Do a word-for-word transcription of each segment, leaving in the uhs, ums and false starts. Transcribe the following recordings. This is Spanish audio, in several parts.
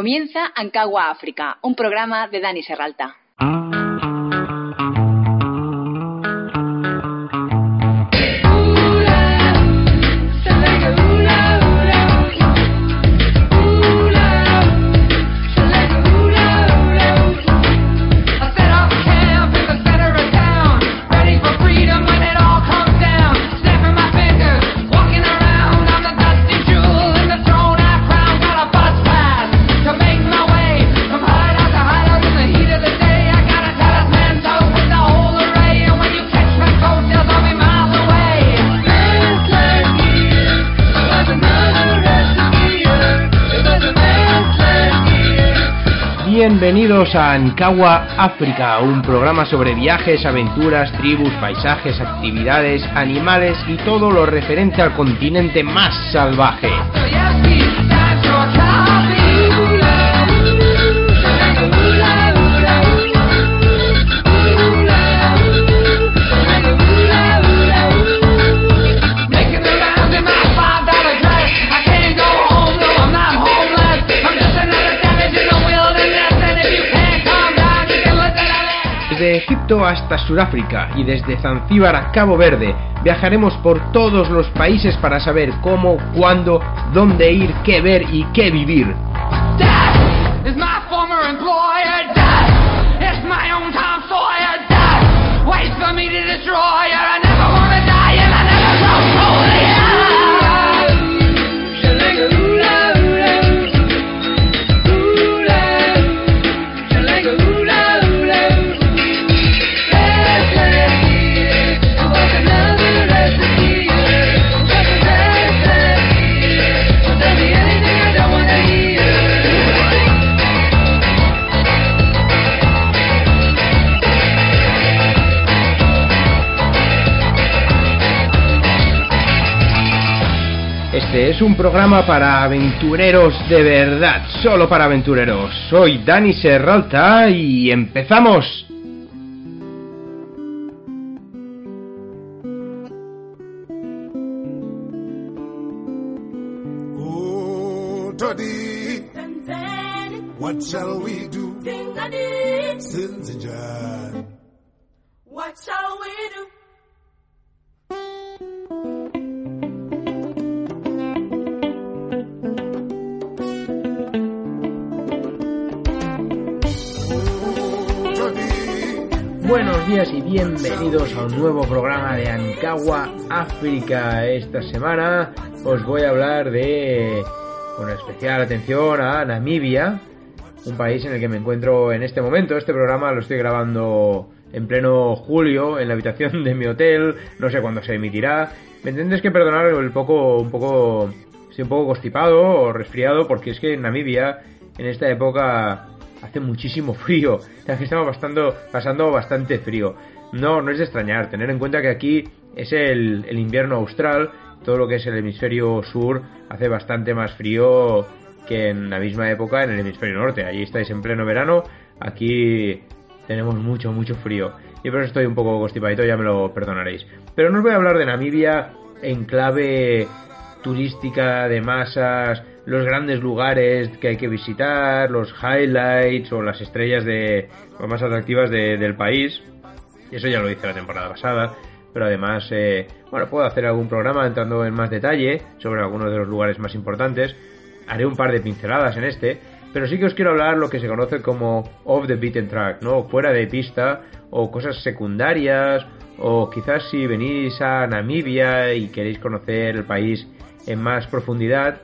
Comienza Ancagua África, un programa de Dani Serralta. Bienvenidos a Ancagua África, un programa sobre viajes, aventuras, tribus, paisajes, actividades, animales y todo lo referente al continente más salvaje. Desde Egipto hasta Sudáfrica y desde Zanzíbar a Cabo Verde viajaremos por todos los países para saber cómo, cuándo, dónde ir, qué ver y qué vivir. Este es un programa para aventureros de verdad, solo para aventureros. Soy Dani Serralta y empezamos. Oh, Toddy, what shall we do? Sinzinjan, what shall we do? Buenos días y bienvenidos a un nuevo programa de Ancagua África. Esta semana os voy a hablar de, con especial atención, a Namibia, un país en el que me encuentro en este momento. Este programa lo estoy grabando en pleno julio en la habitación de mi hotel, no sé cuándo se emitirá. Me tendréis que perdonar el poco, un poco, estoy un poco constipado o resfriado, porque es que en Namibia en esta época hace muchísimo frío. Aquí estamos pasando, pasando bastante frío. No, no es de extrañar, tener en cuenta que aquí es el, el invierno austral. Todo lo que es el hemisferio sur hace bastante más frío que en la misma época en el hemisferio norte. Allí estáis en pleno verano, aquí tenemos mucho, mucho frío. Y por eso estoy un poco constipadito, ya me lo perdonaréis. Pero no os voy a hablar de Namibia en clave turística, de masas, los grandes lugares que hay que visitar, los highlights o las estrellas de lo más atractivas de, del país. Eso ya lo hice la temporada pasada, pero además eh, bueno, puedo hacer algún programa entrando en más detalle sobre algunos de los lugares más importantes. Haré un par de pinceladas en este, pero sí que os quiero hablar lo que se conoce como off the beaten track, ¿no? Fuera de pista, o cosas secundarias, o quizás si venís a Namibia y queréis conocer el país en más profundidad,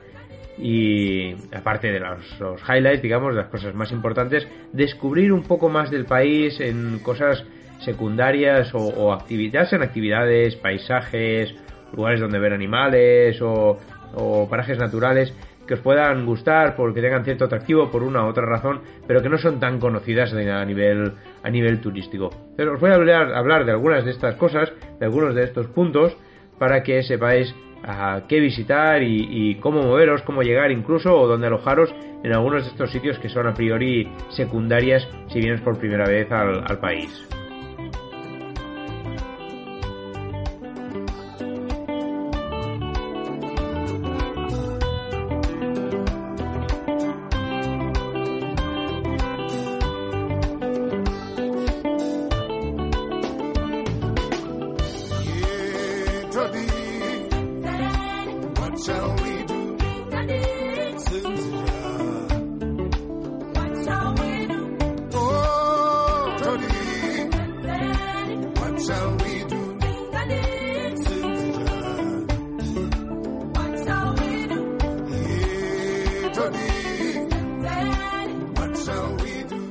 y aparte de los, los highlights, digamos, las cosas más importantes, descubrir un poco más del país en cosas secundarias o, o actividades, en actividades, paisajes, lugares donde ver animales o, o parajes naturales que os puedan gustar porque tengan cierto atractivo por una u otra razón, pero que no son tan conocidas a nivel, a nivel turístico. Pero os voy a hablar, hablar de algunas de estas cosas, de algunos de estos puntos, para que sepáis a qué visitar y, y cómo moveros, cómo llegar incluso, o dónde alojaros en algunos de estos sitios que son a priori secundarias si vienes por primera vez al, al país. to thee. What shall we do? What shall we do? Oh, to thee. What shall we do? What shall we do? Hey, to thee. What shall we do?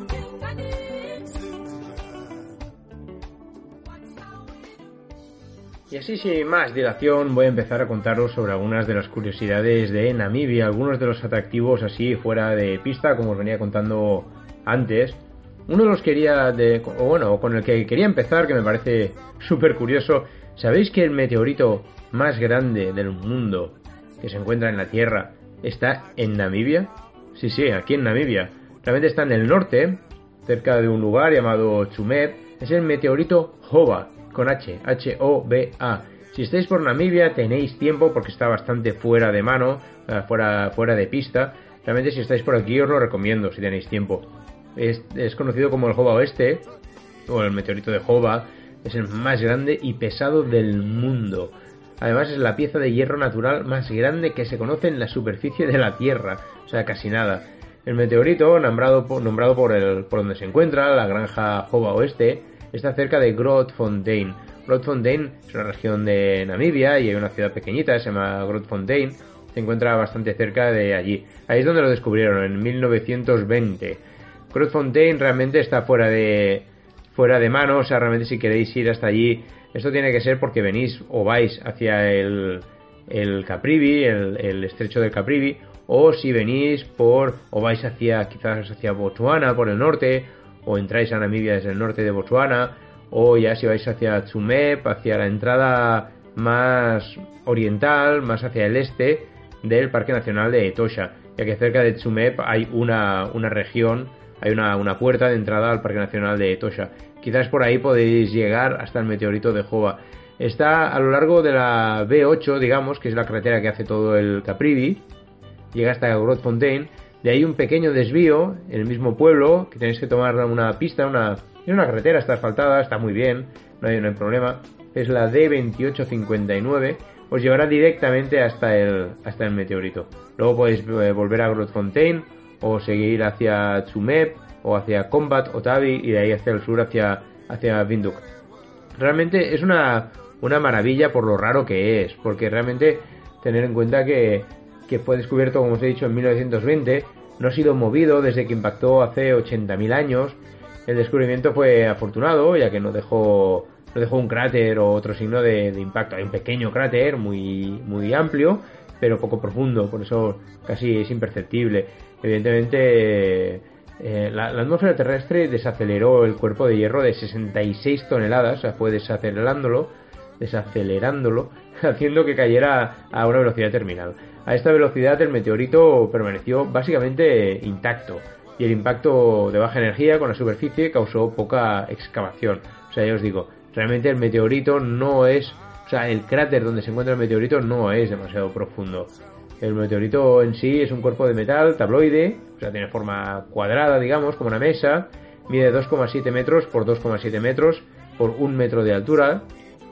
Y así, sin más dilación, voy a empezar a contaros sobre algunas de las curiosidades de Namibia, algunos de los atractivos así fuera de pista, como os venía contando antes. Uno de los quería, de, o bueno, con el que quería empezar, que me parece súper curioso. ¿Sabéis que el meteorito más grande del mundo que se encuentra en la Tierra está en Namibia? Sí, sí, aquí en Namibia. Realmente está en el norte, cerca de un lugar llamado Tsumeb. Es el meteorito Hova, con H, H O B A. Si estáis por Namibia tenéis tiempo porque está bastante fuera de mano, fuera, fuera de pista. Realmente si estáis por aquí os lo recomiendo si tenéis tiempo. Es, es conocido como el Hova Oeste, o el meteorito de Hova. Es el más grande y pesado del mundo. Además es la pieza de hierro natural más grande que se conoce en la superficie de la Tierra. O sea, casi nada. El meteorito, nombrado por, nombrado por, el, por donde se encuentra, la granja Hova Oeste, está cerca de Grootfontein. Grootfontein es una región de Namibia y hay una ciudad pequeñita, se llama Grootfontein. Se encuentra bastante cerca de allí. Ahí es donde lo descubrieron, en mil novecientos veinte. Grootfontein realmente está fuera de, fuera de mano, o sea, realmente si queréis ir hasta allí, esto tiene que ser porque venís o vais hacia el, el Caprivi, el, el estrecho del Caprivi, o si venís por, o vais hacia, quizás hacia Botswana por el norte, o entráis a Namibia desde el norte de Botswana, o ya si vais hacia Tsumeb, hacia la entrada más oriental, más hacia el este del Parque Nacional de Etosha, ya que cerca de Tsumeb hay una, una región, hay una, una puerta de entrada al Parque Nacional de Etosha. Quizás por ahí podéis llegar hasta el meteorito de Hova. Está a lo largo de la B ocho, digamos, que es la carretera que hace todo el Caprivi, llega hasta Grootfontein. De ahí un pequeño desvío en el mismo pueblo, que tenéis que tomar una pista, una, es una carretera, está asfaltada, está muy bien, no hay, no hay problema. Es la D veintiocho cincuenta y nueve, os llevará directamente hasta el, hasta el meteorito. Luego podéis eh, volver a Grootfontein o seguir hacia Tsumeb o hacia Combat, Otavi y de ahí hacia el sur hacia, hacia Windhoek. Realmente es una, una maravilla por lo raro que es, porque realmente tener en cuenta que que fue descubierto, como os he dicho, en mil novecientos veinte, no ha sido movido desde que impactó hace ochenta mil años. El descubrimiento fue afortunado, ya que no dejó, no dejó un cráter o otro signo de, de impacto. Hay un pequeño cráter muy, muy amplio, pero poco profundo, por eso casi es imperceptible. Evidentemente, eh, la, la atmósfera terrestre desaceleró el cuerpo de hierro de sesenta y seis toneladas, o sea, fue desacelerándolo, desacelerándolo, haciendo que cayera a una velocidad terminal. A esta velocidad el meteorito permaneció básicamente intacto y el impacto de baja energía con la superficie causó poca excavación. O sea, ya os digo, realmente el meteorito no es, o sea, el cráter donde se encuentra el meteorito no es demasiado profundo. El meteorito en sí es un cuerpo de metal tabloide, o sea, tiene forma cuadrada, digamos, como una mesa, mide dos coma siete metros por dos coma siete metros por un metro de altura.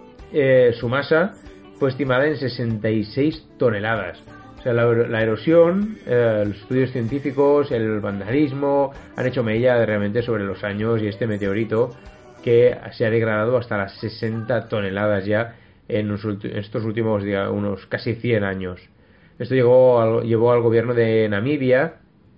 Eh, su masa fue estimada en sesenta y seis toneladas. O sea, la, la erosión, eh, los estudios científicos, el vandalismo han hecho mella realmente sobre los años y este meteorito que se ha degradado hasta las sesenta toneladas ya en, los, en estos últimos digamos, unos casi cien años. Esto llegó al, llevó al gobierno de Namibia,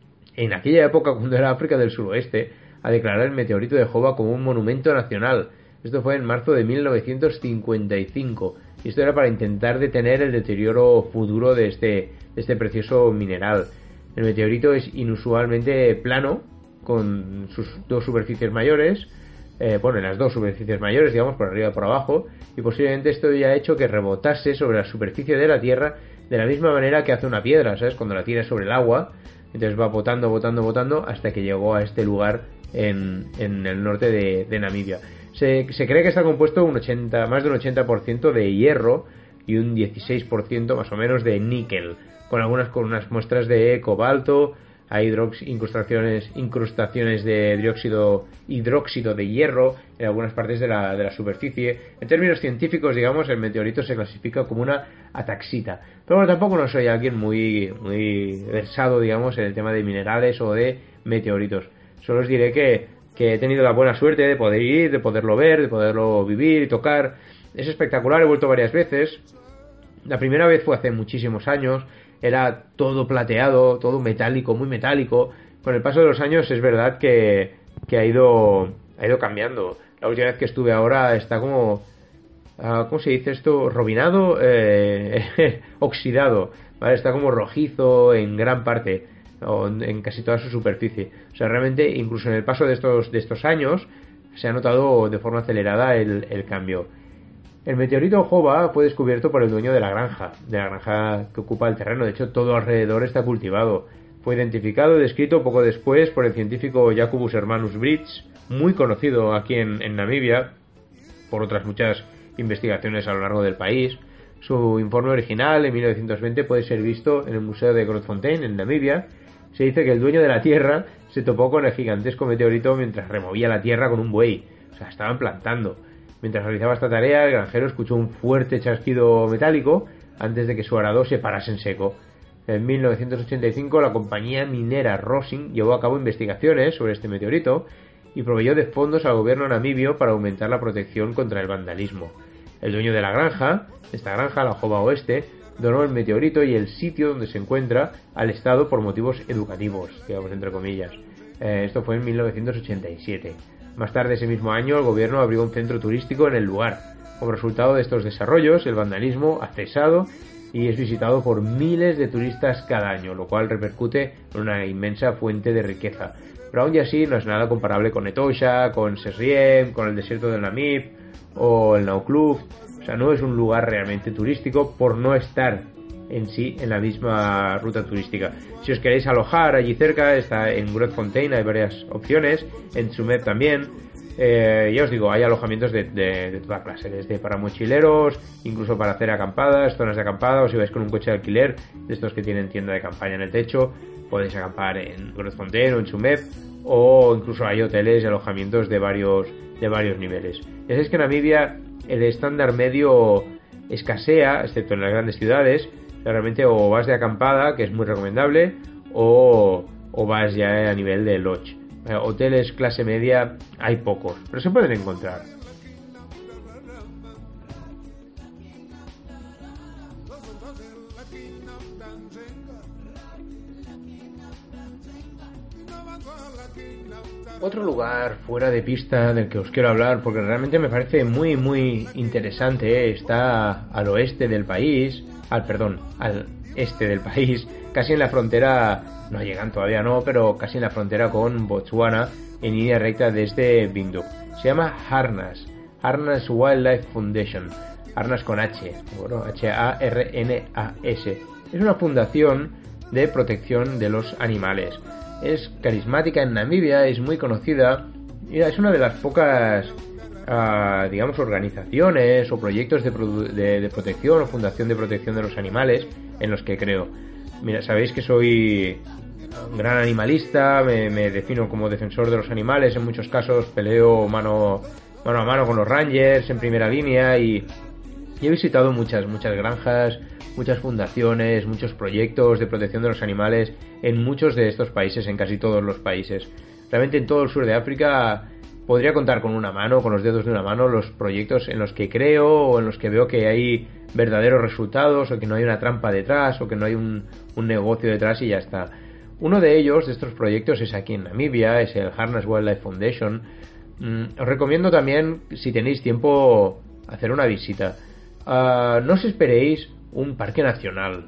en aquella época cuando era África del Suroeste, a declarar el meteorito de Hova como un monumento nacional. Esto fue en marzo de mil novecientos cincuenta y cinco. Y esto era para intentar detener el deterioro futuro de este, de este precioso mineral. El meteorito es inusualmente plano, con sus dos superficies mayores, eh, bueno, en las dos superficies mayores, digamos, por arriba y por abajo, y posiblemente esto ya ha hecho que rebotase sobre la superficie de la Tierra de la misma manera que hace una piedra, ¿sabes? Cuando la tiras sobre el agua, entonces va botando, botando, botando, hasta que llegó a este lugar en, en el norte de, de Namibia. Se, se cree que está compuesto un ochenta, más de un ochenta por ciento de hierro y un dieciséis por ciento más o menos de níquel, con algunas con unas muestras de cobalto, hay hidrox- incrustaciones, incrustaciones de dióxido, hidróxido de hierro en algunas partes de la, de la superficie. En términos científicos, digamos, el meteorito se clasifica como una ataxita. Pero bueno, tampoco no soy alguien muy, muy versado, digamos, en el tema de minerales o de meteoritos. Solo os diré que, que he tenido la buena suerte de poder ir, de poderlo ver, de poderlo vivir y tocar. Es espectacular, he vuelto varias veces. La primera vez fue hace muchísimos años. Era todo plateado, todo metálico, muy metálico. Con el paso de los años es verdad que, que ha ido ha ido cambiando. La última vez que estuve ahora está como... Uh, ¿cómo se dice esto? Robinado, eh, oxidado, ¿vale? Está como rojizo en gran parte, o en casi toda su superficie. O sea, realmente, incluso en el paso de estos, de estos años, se ha notado de forma acelerada el, el cambio. El meteorito Jova fue descubierto por el dueño de la granja, de la granja que ocupa el terreno. De hecho, todo alrededor está cultivado. Fue identificado y descrito poco después por el científico Jacobus Hermanus Bridges, muy conocido aquí en, en Namibia, por otras muchas investigaciones a lo largo del país. Su informe original, en mil novecientos veinte, puede ser visto en el Museo de Grootfontein, en Namibia. Se dice que el dueño de la Tierra se topó con el gigantesco meteorito mientras removía la tierra con un buey. O sea, estaban plantando. Mientras realizaba esta tarea, el granjero escuchó un fuerte chasquido metálico antes de que su arado se parase en seco. En mil novecientos ochenta y cinco, la compañía minera Rosing llevó a cabo investigaciones sobre este meteorito y proveyó de fondos al gobierno namibio para aumentar la protección contra el vandalismo. El dueño de la granja, esta granja, la Jova Oeste, donó el meteorito y el sitio donde se encuentra al Estado por motivos educativos, digamos entre comillas. Eh, esto fue en mil novecientos ochenta y siete. Más tarde ese mismo año, el gobierno abrió un centro turístico en el lugar. Como resultado de estos desarrollos, el vandalismo ha cesado y es visitado por miles de turistas cada año, lo cual repercute en una inmensa fuente de riqueza. Pero aún y así no es nada comparable con Etosha, con Sesriem, con el desierto del Namib o el Naukluft. O sea, no es un lugar realmente turístico por no estar en sí en la misma ruta turística. Si os queréis alojar allí cerca, está en Grootfontein, hay varias opciones, en Tsumeb también. Eh, ya os digo, hay alojamientos de, de, de toda clase, desde para mochileros, incluso para hacer acampadas, zonas de acampada, o si vais con un coche de alquiler, de estos que tienen tienda de campaña en el techo, podéis acampar en Grootfontein o en Tsumeb, o incluso hay hoteles y alojamientos de varios, de varios niveles. Ya sabéis que en Namibia el estándar medio escasea, excepto en las grandes ciudades. Realmente o vas de acampada, que es muy recomendable, o, o vas ya a nivel de lodge. Eh, hoteles clase media hay pocos, pero se pueden encontrar. Otro lugar fuera de pista del que os quiero hablar, porque realmente me parece muy muy interesante, eh, está al oeste del país, al perdón, al este del país, casi en la frontera, no llegan todavía no, pero casi en la frontera con Botswana, en línea recta desde Windhoek. Se llama Harnas, Harnas Wildlife Foundation, Harnas con H, bueno, H A R N A S. Es una fundación de protección de los animales. Es carismática en Namibia, es muy conocida y es una de las pocas, uh, digamos, organizaciones o proyectos de, produ- de, de protección o fundación de protección de los animales en los que creo. Mira, sabéis que soy un gran animalista, me, me defino como defensor de los animales, en muchos casos peleo mano, mano a mano con los rangers en primera línea y, y he visitado muchas, muchas granjas, muchas fundaciones, muchos proyectos de protección de los animales en muchos de estos países, en casi todos los países. Realmente en todo el sur de África podría contar con una mano, con los dedos de una mano, los proyectos en los que creo o en los que veo que hay verdaderos resultados o que no hay una trampa detrás o que no hay un, un negocio detrás y ya está. Uno de ellos, de estos proyectos, es aquí en Namibia, es el Harnas Wildlife Foundation. Mm, os recomiendo también, si tenéis tiempo, hacer una visita. Uh, no os esperéis un parque nacional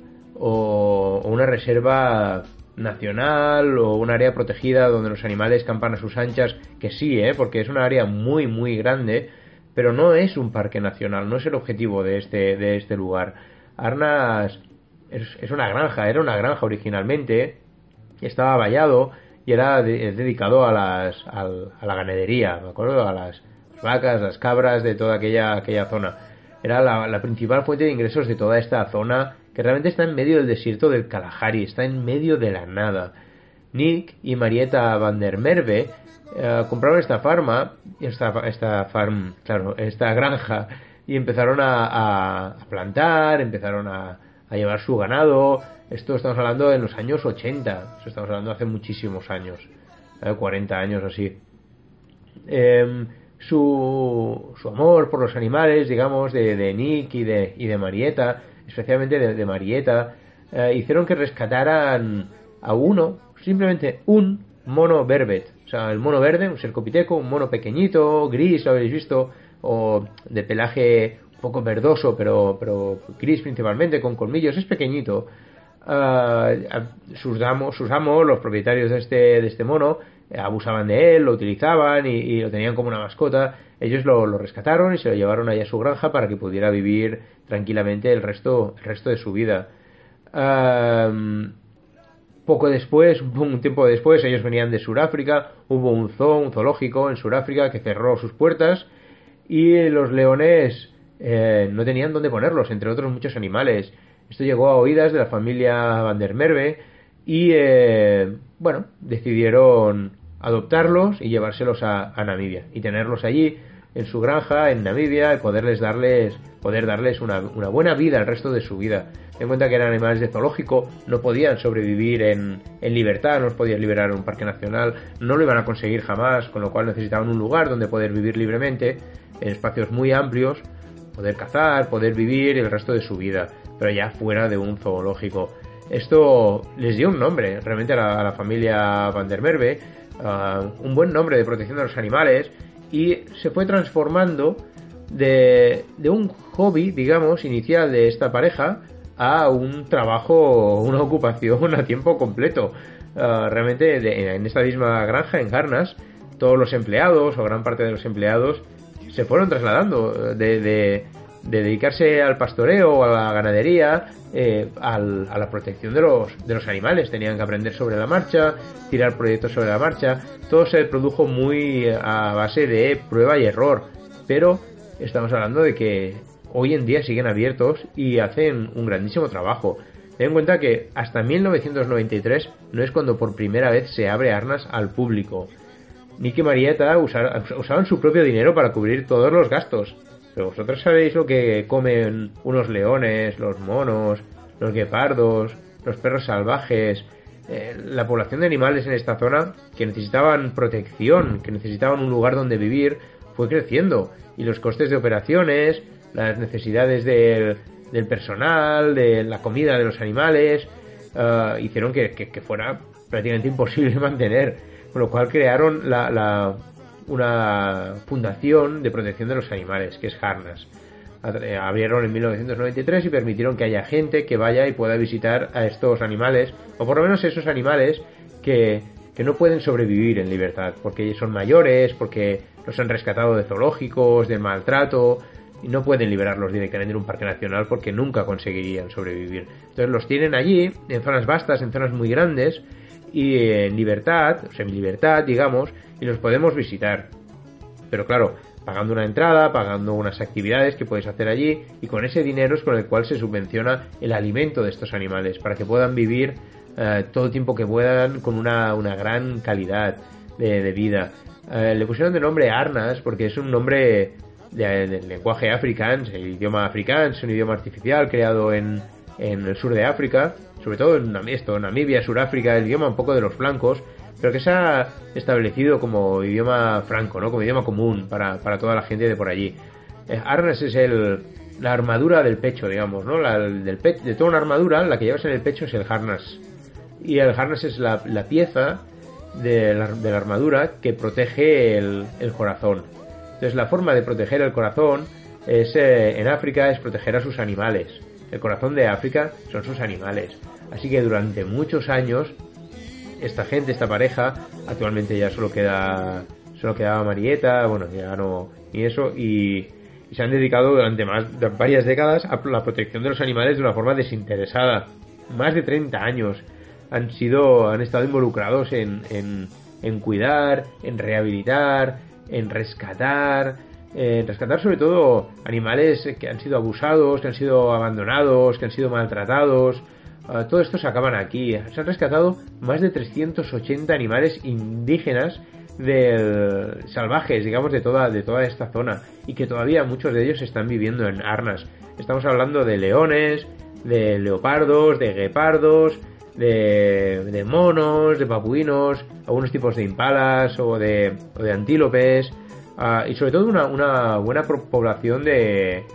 o, o una reserva nacional o un área protegida donde los animales campan a sus anchas, que sí, ¿eh? Porque es un área muy muy grande, pero no es un parque nacional, no es el objetivo de este, de este lugar. Harnas es, es una granja, era una granja originalmente, estaba vallado y era de, dedicado a, las, a, a la ganadería, me acuerdo, a las vacas, las cabras de toda aquella, aquella zona. Era la, la principal fuente de ingresos de toda esta zona, que realmente está en medio del desierto del Kalahari, está en medio de la nada. Nick y Marietta van der Merwe eh, compraron esta farma, esta, esta farm, claro, esta granja, y empezaron a, a, a plantar, empezaron a, a llevar su ganado. Esto estamos hablando de los años ochenta, eso estamos hablando hace muchísimos años, eh, cuarenta años así. Eh, su, su amor por los animales, digamos, de, de Nick y de, y de Marietta, especialmente de, de Marietta, eh, hicieron que rescataran a uno, simplemente un mono vervet. O sea, el mono verde, un cercopiteco, un mono pequeñito, gris, lo habéis visto, o de pelaje un poco verdoso, pero, pero gris principalmente, con colmillos, es pequeñito. Uh, sus amos, sus amos, los propietarios de este, de este mono, eh, abusaban de él, lo utilizaban y, y lo tenían como una mascota. Ellos lo, lo rescataron y se lo llevaron allá a su granja para que pudiera vivir tranquilamente el resto, el resto de su vida. Uh, poco después, un tiempo después, ellos venían de Sudáfrica, hubo un zoo, un zoológico en Sudáfrica que cerró sus puertas y los leones eh, no tenían dónde ponerlos, entre otros muchos animales. Esto llegó a oídas de la familia van der Merwe y, eh, bueno, decidieron adoptarlos y llevárselos a, a Namibia y tenerlos allí en su granja en Namibia y poderles darles, poder darles una, una buena vida el resto de su vida. Ten en cuenta que eran animales de zoológico, no podían sobrevivir en, en libertad, no los podían liberar en un parque nacional, no lo iban a conseguir jamás, con lo cual necesitaban un lugar donde poder vivir libremente, en espacios muy amplios, poder cazar, poder vivir el resto de su vida, pero ya fuera de un zoológico. Esto les dio un nombre realmente a la, a la familia van der Merwe, uh, un buen nombre de protección de los animales, y se fue transformando de, de un hobby, digamos, inicial de esta pareja a un trabajo, una ocupación a tiempo completo. Uh, realmente de, en esta misma granja, en Harnas, todos los empleados o gran parte de los empleados se fueron trasladando de, de, de dedicarse al pastoreo o a la ganadería eh, al, a la protección de los, de los animales. Tenían que aprender sobre la marcha, tirar proyectos sobre la marcha. Todo se produjo muy a base de prueba y error, pero estamos hablando de que hoy en día siguen abiertos y hacen un grandísimo trabajo. Ten en cuenta que hasta mil novecientos noventa y tres no es cuando por primera vez se abre Harnas al público. Nick y Marietta usaban su propio dinero para cubrir todos los gastos. Pero vosotros sabéis lo que comen unos leones, los monos, los guepardos, los perros salvajes. Eh, la población de animales en esta zona, que necesitaban protección, que necesitaban un lugar donde vivir, fue creciendo. Y los costes de operaciones, las necesidades del, del personal, de la comida de los animales, uh, hicieron que, que, que fuera prácticamente imposible mantener. Con lo cual crearon la, la, una fundación de protección de los animales, que es Harnas. Abrieron en mil novecientos noventa y tres y permitieron que haya gente que vaya y pueda visitar a estos animales, o por lo menos esos animales que, que no pueden sobrevivir en libertad, porque son mayores, porque los han rescatado de zoológicos, del maltrato, y no pueden liberarlos directamente en un parque nacional porque nunca conseguirían sobrevivir. Entonces los tienen allí, en zonas vastas, en zonas muy grandes, y en libertad, o sea, en libertad, digamos, y los podemos visitar. Pero claro, pagando una entrada, pagando unas actividades que puedes hacer allí, y con ese dinero es con el cual se subvenciona el alimento de estos animales, para que puedan vivir eh, todo el tiempo que puedan con una, una gran calidad de, de vida. Eh, le pusieron de nombre Harnas porque es un nombre de, del lenguaje afrikaans, el idioma afrikaans, un idioma artificial creado en, en el sur de África, sobre todo en esto, Namibia, Sudáfrica, el idioma un poco de los flancos, pero que se ha establecido como idioma franco, ¿no? Como idioma común para, para toda la gente de por allí. Eh, Harnas es el, la armadura del pecho, digamos, ¿no? La, del pe de toda una armadura, la que llevas en el pecho es el harnas. Y el harnas es la, la pieza de la, de la armadura que protege el, el corazón. Entonces la forma de proteger el corazón es, eh, en África es proteger a sus animales. El corazón de África son sus animales. Así que durante muchos años esta gente, esta pareja, actualmente ya solo queda solo quedaba Marietta, bueno, ya no ni eso, y, y se han dedicado durante más de varias décadas a la protección de los animales de una forma desinteresada. Más de treinta años han sido han estado involucrados en, en, en cuidar, en rehabilitar, en rescatar, en rescatar sobre todo animales que han sido abusados, que han sido abandonados, que han sido maltratados, Uh, todo esto se acaban aquí. Se han rescatado más de trescientos ochenta animales indígenas del, salvajes, digamos, de toda, de toda esta zona, y que todavía muchos de ellos están viviendo en Arnas. Estamos hablando de leones, de leopardos, de guepardos, de, de monos, de babuinos, algunos tipos de impalas o de, o de antílopes, uh, y sobre todo una, una buena población de,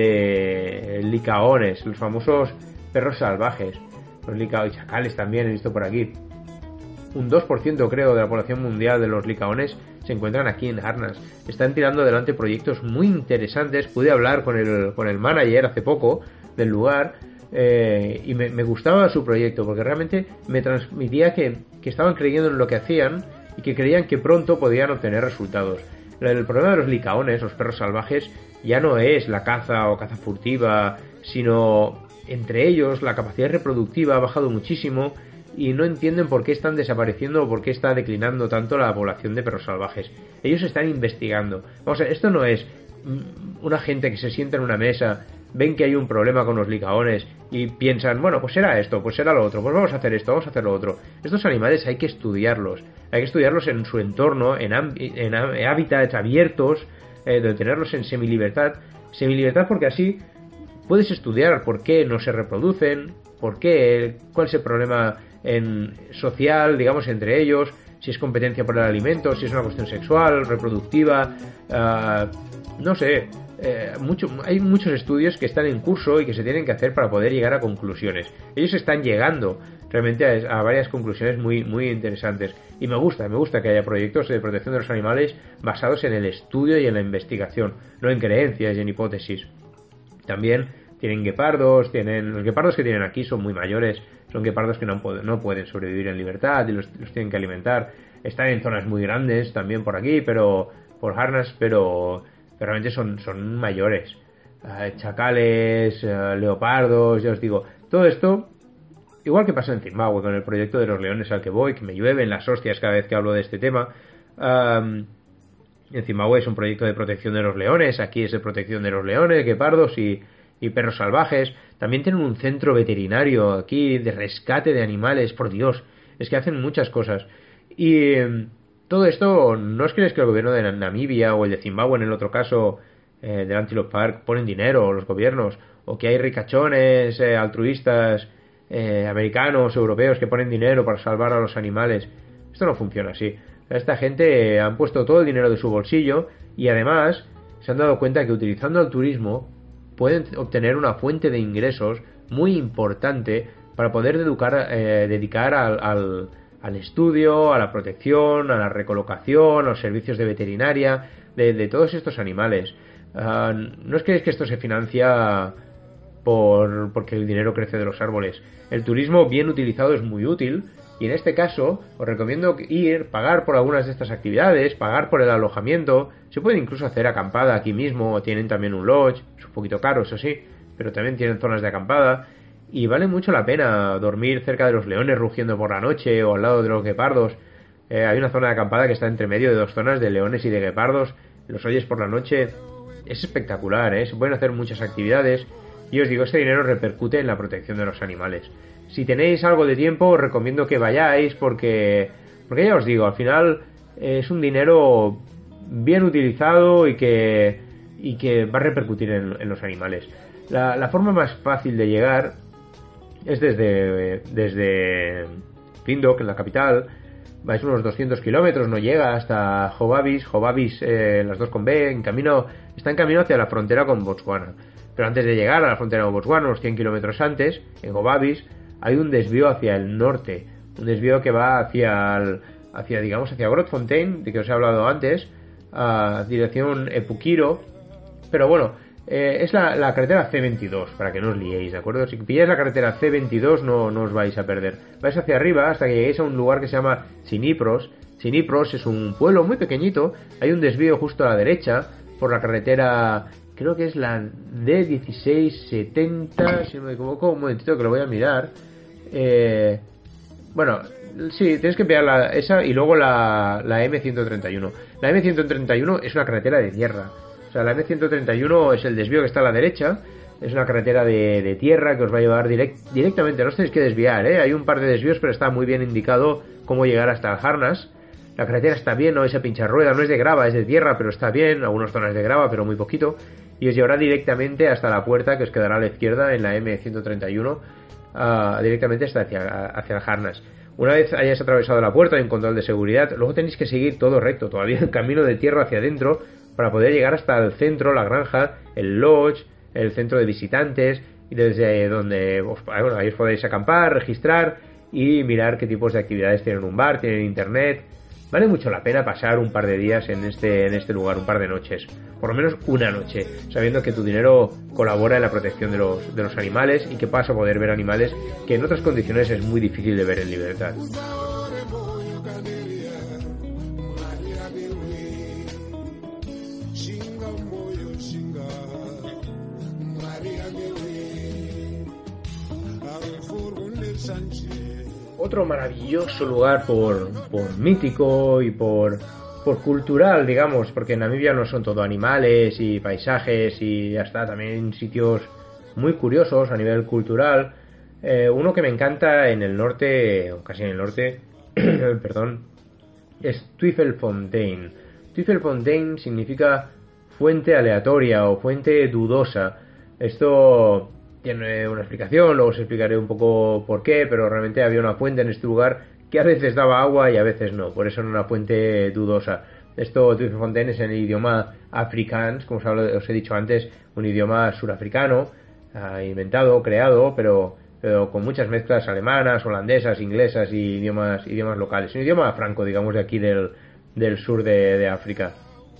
de licaones, los famosos perros salvajes. Los licaones y chacales también he visto por aquí. Un dos por ciento creo de la población mundial de los licaones se encuentran aquí en Arnas. Están tirando adelante proyectos muy interesantes. Pude hablar con el, con el manager hace poco del lugar, eh, y me, me gustaba su proyecto porque realmente me transmitía que, que estaban creyendo en lo que hacían y que creían que pronto podían obtener resultados. El problema de los licaones, los perros salvajes, ya no es la caza o caza furtiva, sino entre ellos la capacidad reproductiva ha bajado muchísimo y no entienden por qué están desapareciendo o por qué está declinando tanto la población de perros salvajes. Ellos están investigando. Vamos a ver, esto no es una gente que se sienta en una mesa, ven que hay un problema con los licaones y piensan, bueno, pues será esto, pues será lo otro, pues vamos a hacer esto, vamos a hacer lo otro. Estos animales hay que estudiarlos, hay que estudiarlos en su entorno, en, en hábitats abiertos, eh, de tenerlos en semilibertad. Semilibertad porque así puedes estudiar por qué no se reproducen, por qué, cuál es el problema en social, digamos, entre ellos, si es competencia por el alimento, si es una cuestión sexual, reproductiva, uh, no sé, eh, mucho, hay muchos estudios que están en curso y que se tienen que hacer para poder llegar a conclusiones. Ellos están llegando realmente a, a varias conclusiones muy, muy interesantes, y me gusta, me gusta que haya proyectos de protección de los animales basados en el estudio y en la investigación, no en creencias y en hipótesis. También tienen guepardos, tienen los guepardos que tienen aquí son muy mayores, son guepardos que no, no pueden sobrevivir en libertad y los, los tienen que alimentar. Están en zonas muy grandes también por aquí, pero por Arnas, pero, pero realmente son, son mayores. Uh, chacales, uh, leopardos, ya os digo, todo esto, igual que pasa en Zimbabue con el proyecto de los leones al que voy, que me llueven las hostias cada vez que hablo de este tema. Um, en Zimbabue es un proyecto de protección de los leones, aquí es de protección de los leones, guepardos y y perros salvajes. También tienen un centro veterinario aquí de rescate de animales. Por Dios, es que hacen muchas cosas. Y eh, todo esto, no os creéis que el gobierno de Namibia o el de Zimbabue, en el otro caso eh, del Antelope Park, ponen dinero, los gobiernos, o que hay ricachones eh, altruistas eh, americanos, europeos, que ponen dinero para salvar a los animales. Esto no funciona así. Esta gente eh, han puesto todo el dinero de su bolsillo y además se han dado cuenta que utilizando el turismo pueden obtener una fuente de ingresos muy importante para poder educar, eh, dedicar al, al, al estudio, a la protección, a la recolocación, a los servicios de veterinaria de, de todos estos animales. Uh, no es que, es que esto se financia por porque el dinero crece de los árboles. El turismo bien utilizado es muy útil, y en este caso os recomiendo ir, pagar por algunas de estas actividades, pagar por el alojamiento. Se puede incluso hacer acampada aquí mismo, tienen también un lodge, es un poquito caro, eso sí, pero también tienen zonas de acampada, y vale mucho la pena dormir cerca de los leones rugiendo por la noche o al lado de los guepardos. Eh, hay una zona de acampada que está entre medio de dos zonas de leones y de guepardos, los oyes por la noche, es espectacular, ¿eh? Se pueden hacer muchas actividades, y os digo, este dinero repercute en la protección de los animales. Si tenéis algo de tiempo, os recomiendo que vayáis porque, porque ya os digo, al final es un dinero bien utilizado y que, y que va a repercutir en, en los animales. La, la forma más fácil de llegar es desde, desde Windhoek, en la capital. Vais unos doscientos kilómetros, no llega hasta Jobabis. Jobabis, eh, las dos con B, en camino, está en camino hacia la frontera con Botswana. Pero antes de llegar a la frontera con Botswana, unos cien kilómetros antes, en Jobabis, hay un desvío hacia el norte, un desvío que va hacia, el, hacia digamos, hacia Grootfontein, de que os he hablado antes, a dirección Epukiro, pero bueno, eh, es la, la carretera C veintidós, para que no os liéis, ¿de acuerdo? Si pilláis la carretera C veintidós no, no os vais a perder. Vais hacia arriba hasta que lleguéis a un lugar que se llama Sinipros. Sinipros es un pueblo muy pequeñito, hay un desvío justo a la derecha, por la carretera, creo que es la D dieciséis setenta, si no me equivoco, un momentito que lo voy a mirar. Eh, bueno, sí, tienes que pillar la, esa y luego la, la M ciento treinta y uno. La M ciento treinta y uno es una carretera de tierra. O sea, la M ciento treinta y uno es el desvío que está a la derecha es una carretera de, de tierra que os va a llevar direct, directamente, no os tenéis que desviar, ¿eh? Hay un par de desvíos, pero está muy bien indicado cómo llegar hasta el Harnas. La carretera está bien, no es a pinchar ruedas, no es de grava, es de tierra, pero está bien, algunas zonas de grava, pero muy poquito, y os llevará directamente hasta la puerta que os quedará a la izquierda en la eme ciento treinta y uno, uh, directamente hasta hacia, hacia el Harnas. Una vez hayáis atravesado la puerta, hay un control de seguridad, luego tenéis que seguir todo recto, todavía el camino de tierra hacia adentro, para poder llegar hasta el centro, la granja, el lodge, el centro de visitantes, y desde donde os, bueno, ahí os podéis acampar, registrar y mirar qué tipos de actividades tienen un bar, tienen internet. Vale mucho la pena pasar un par de días en este, en este lugar, un par de noches, por lo menos una noche, sabiendo que tu dinero colabora en la protección de los, de los animales y que vas a poder ver animales que en otras condiciones es muy difícil de ver en libertad. Otro maravilloso lugar por, por mítico y por, por cultural, digamos, porque en Namibia no son todo animales y paisajes y ya está, también sitios muy curiosos a nivel cultural. Eh, uno que me encanta en el norte, o casi en el norte, perdón, es Twyfelfontein. Twyfelfontein significa fuente aleatoria o fuente dudosa. Esto tiene una explicación, luego os explicaré un poco por qué, pero realmente había una fuente en este lugar que a veces daba agua y a veces no, por eso era una fuente dudosa. Esto, Twyfelfontein, es en el idioma afrikaans, como os he dicho antes, un idioma surafricano, uh, inventado, creado, pero, pero con muchas mezclas alemanas, holandesas, inglesas y idiomas, idiomas locales. Un idioma franco, digamos, de aquí del, del sur de, de África.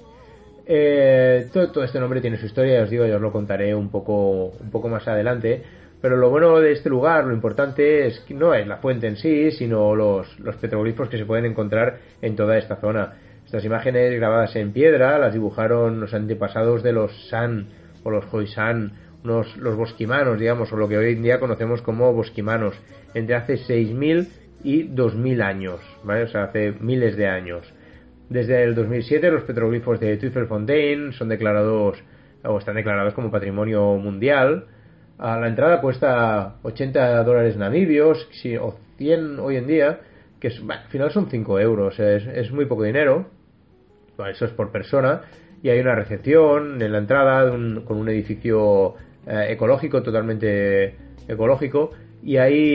Eh, todo, todo este nombre tiene su historia, ya os digo, ya os lo contaré un poco, un poco más adelante, pero lo bueno de este lugar, lo importante es que no es la fuente en sí, sino los, los petroglifos que se pueden encontrar en toda esta zona. Estas imágenes grabadas en piedra las dibujaron los antepasados de los San o los Khoisan, unos, los bosquimanos, digamos, o lo que hoy en día conocemos como bosquimanos, entre hace seis mil y dos mil años, ¿vale? O sea, hace miles de años. Desde el dos mil siete los petroglifos de Twyfelfontein son declarados o están declarados como patrimonio mundial. La entrada cuesta ochenta dólares namibios o cien hoy en día, que es, bueno, al final son cinco euros, es, es muy poco dinero. Bueno, eso es por persona. Y hay una recepción en la entrada de un, con un edificio eh, ecológico, totalmente ecológico, y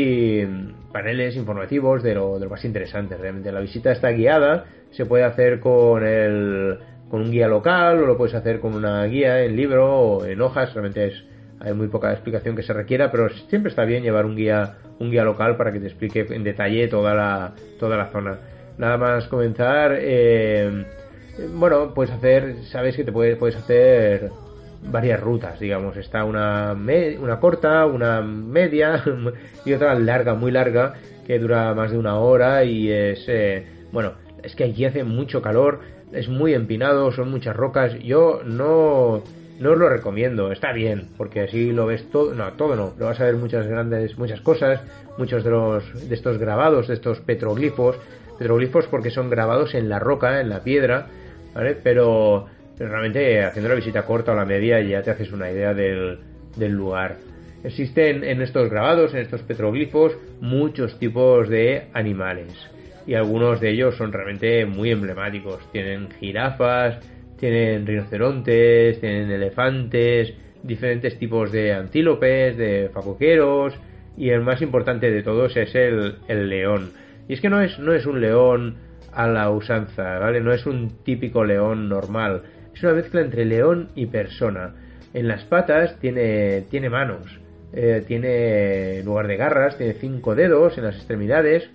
hay paneles informativos de lo, de lo más interesante. Realmente la visita está guiada, se puede hacer con el con un guía local o lo puedes hacer con una guía en libro o en hojas. Realmente es, hay muy poca explicación que se requiera, pero siempre está bien llevar un guía un guía local para que te explique en detalle toda la toda la zona. Nada más comenzar, eh, bueno, puedes hacer, sabes que te puedes, puedes hacer varias rutas, digamos. Está una me- una corta, una media y otra larga, muy larga, que dura más de una hora y es, eh, bueno, es que aquí hace mucho calor, es muy empinado, son muchas rocas. Yo no, no os lo recomiendo, está bien, porque así lo ves todo, no, todo no, lo vas a ver muchas grandes, muchas cosas, muchos de los, de estos grabados, de estos petroglifos, petroglifos porque son grabados en la roca, en la piedra, ¿vale? Pero, pero realmente haciendo la visita corta o la media ya te haces una idea del, del lugar. Existen en estos grabados, en estos petroglifos, muchos tipos de animales. Y algunos de ellos son realmente muy emblemáticos. Tienen jirafas, tienen rinocerontes, tienen elefantes, diferentes tipos de antílopes, de facoqueros, y el más importante de todos es el, el león. Y es que no es, no es un león a la usanza, ¿vale? No es un típico león normal. Es una mezcla entre león y persona. En las patas tiene, tiene manos, eh, tiene, en lugar de garras, tiene cinco dedos en las extremidades.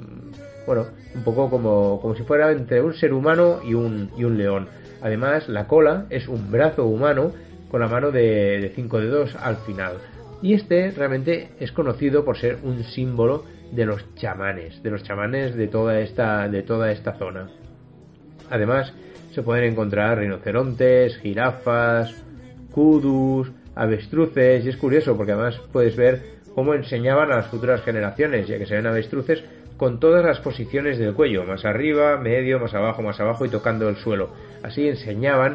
Bueno, un poco como, como si fuera entre un ser humano y un, y un león. Además, la cola es un brazo humano con la mano de, de cinco dedos al final. Y este realmente es conocido por ser un símbolo de los chamanes, de los chamanes de toda esta, de toda esta zona. Además, se pueden encontrar rinocerontes, jirafas, kudus, avestruces, y es curioso porque además puedes ver cómo enseñaban a las futuras generaciones, ya que se ven avestruces con todas las posiciones del cuello, más arriba, medio, más abajo, más abajo y tocando el suelo. Así enseñaban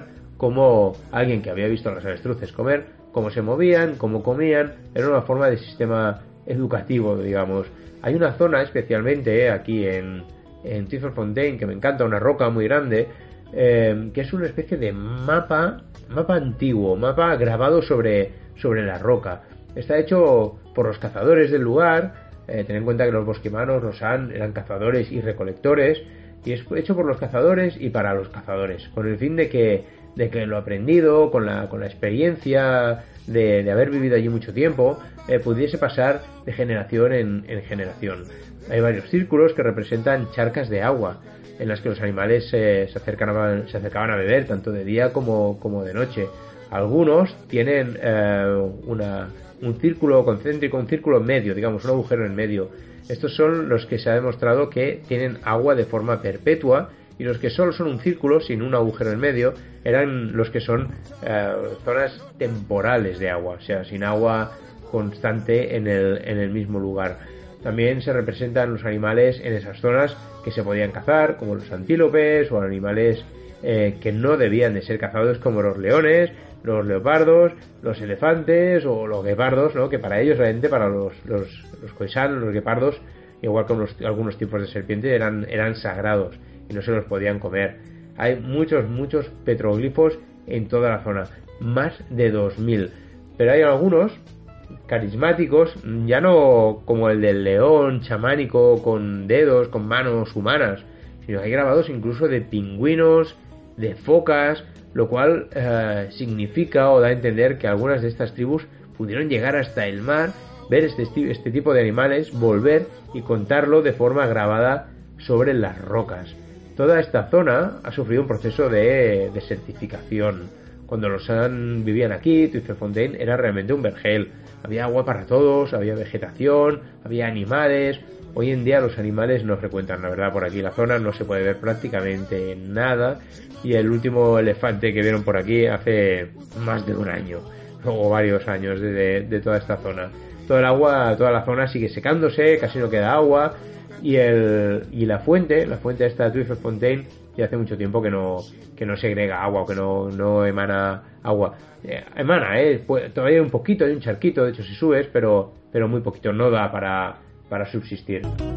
cómo alguien que había visto a las avestruces comer, cómo se movían, cómo comían, era una forma de sistema educativo, digamos. Hay una zona especialmente eh, aquí en, en Tweefontein que me encanta, una roca muy grande, eh, que es una especie de mapa, mapa antiguo, mapa grabado sobre, sobre la roca. Está hecho por los cazadores del lugar. Eh, ten en cuenta que los bosquimanos, los Han, eran cazadores y recolectores, y es hecho por los cazadores y para los cazadores, con el fin de que, de que lo aprendido, con la, con la experiencia de, de haber vivido allí mucho tiempo, eh, pudiese pasar de generación en, en generación. Hay varios círculos que representan charcas de agua, en las que los animales eh, se, acercaban, se acercaban a beber, tanto de día como, como de noche. Algunos tienen eh, una... un círculo concéntrico, un círculo medio, digamos, un agujero en medio. Estos son los que se ha demostrado que tienen agua de forma perpetua, y los que solo son un círculo sin un agujero en medio eran los que son eh, zonas temporales de agua, o sea, sin agua constante en el, en el mismo lugar. También se representan los animales en esas zonas que se podían cazar, como los antílopes, o animales eh, que no debían de ser cazados, como los leones, los leopardos, los elefantes o los guepardos, ¿no? Que para ellos, realmente, para los los, los khoisan, los guepardos, igual que los, algunos tipos de serpiente, eran, eran sagrados y no se los podían comer. Hay muchos, muchos petroglifos en toda la zona, más de dos mil, pero hay algunos carismáticos, ya no como el del león chamánico con dedos, con manos humanas, sino hay grabados incluso de pingüinos, de focas, lo cual eh, significa o da a entender que algunas de estas tribus pudieron llegar hasta el mar, ver este, este tipo de animales, volver y contarlo de forma grabada sobre las rocas. Toda esta zona ha sufrido un proceso de desertificación. Cuando los Han vivían aquí, Tweefontein era realmente un vergel. Había agua para todos, había vegetación, había animales. Hoy en día los animales no frecuentan, la verdad, por aquí la zona, no se puede ver prácticamente nada, y el último elefante que vieron por aquí hace más de un año, o varios años de, de, de toda esta zona. Toda el agua, toda la zona sigue secándose, casi no queda agua, y el y la fuente, la fuente esta de Tweefontein, ya hace mucho tiempo que no que no segrega agua, o que no, no emana agua. Eh, emana, eh, pues, todavía hay un poquito, hay un charquito, de hecho si subes, pero, pero muy poquito, no da para... para subsistir.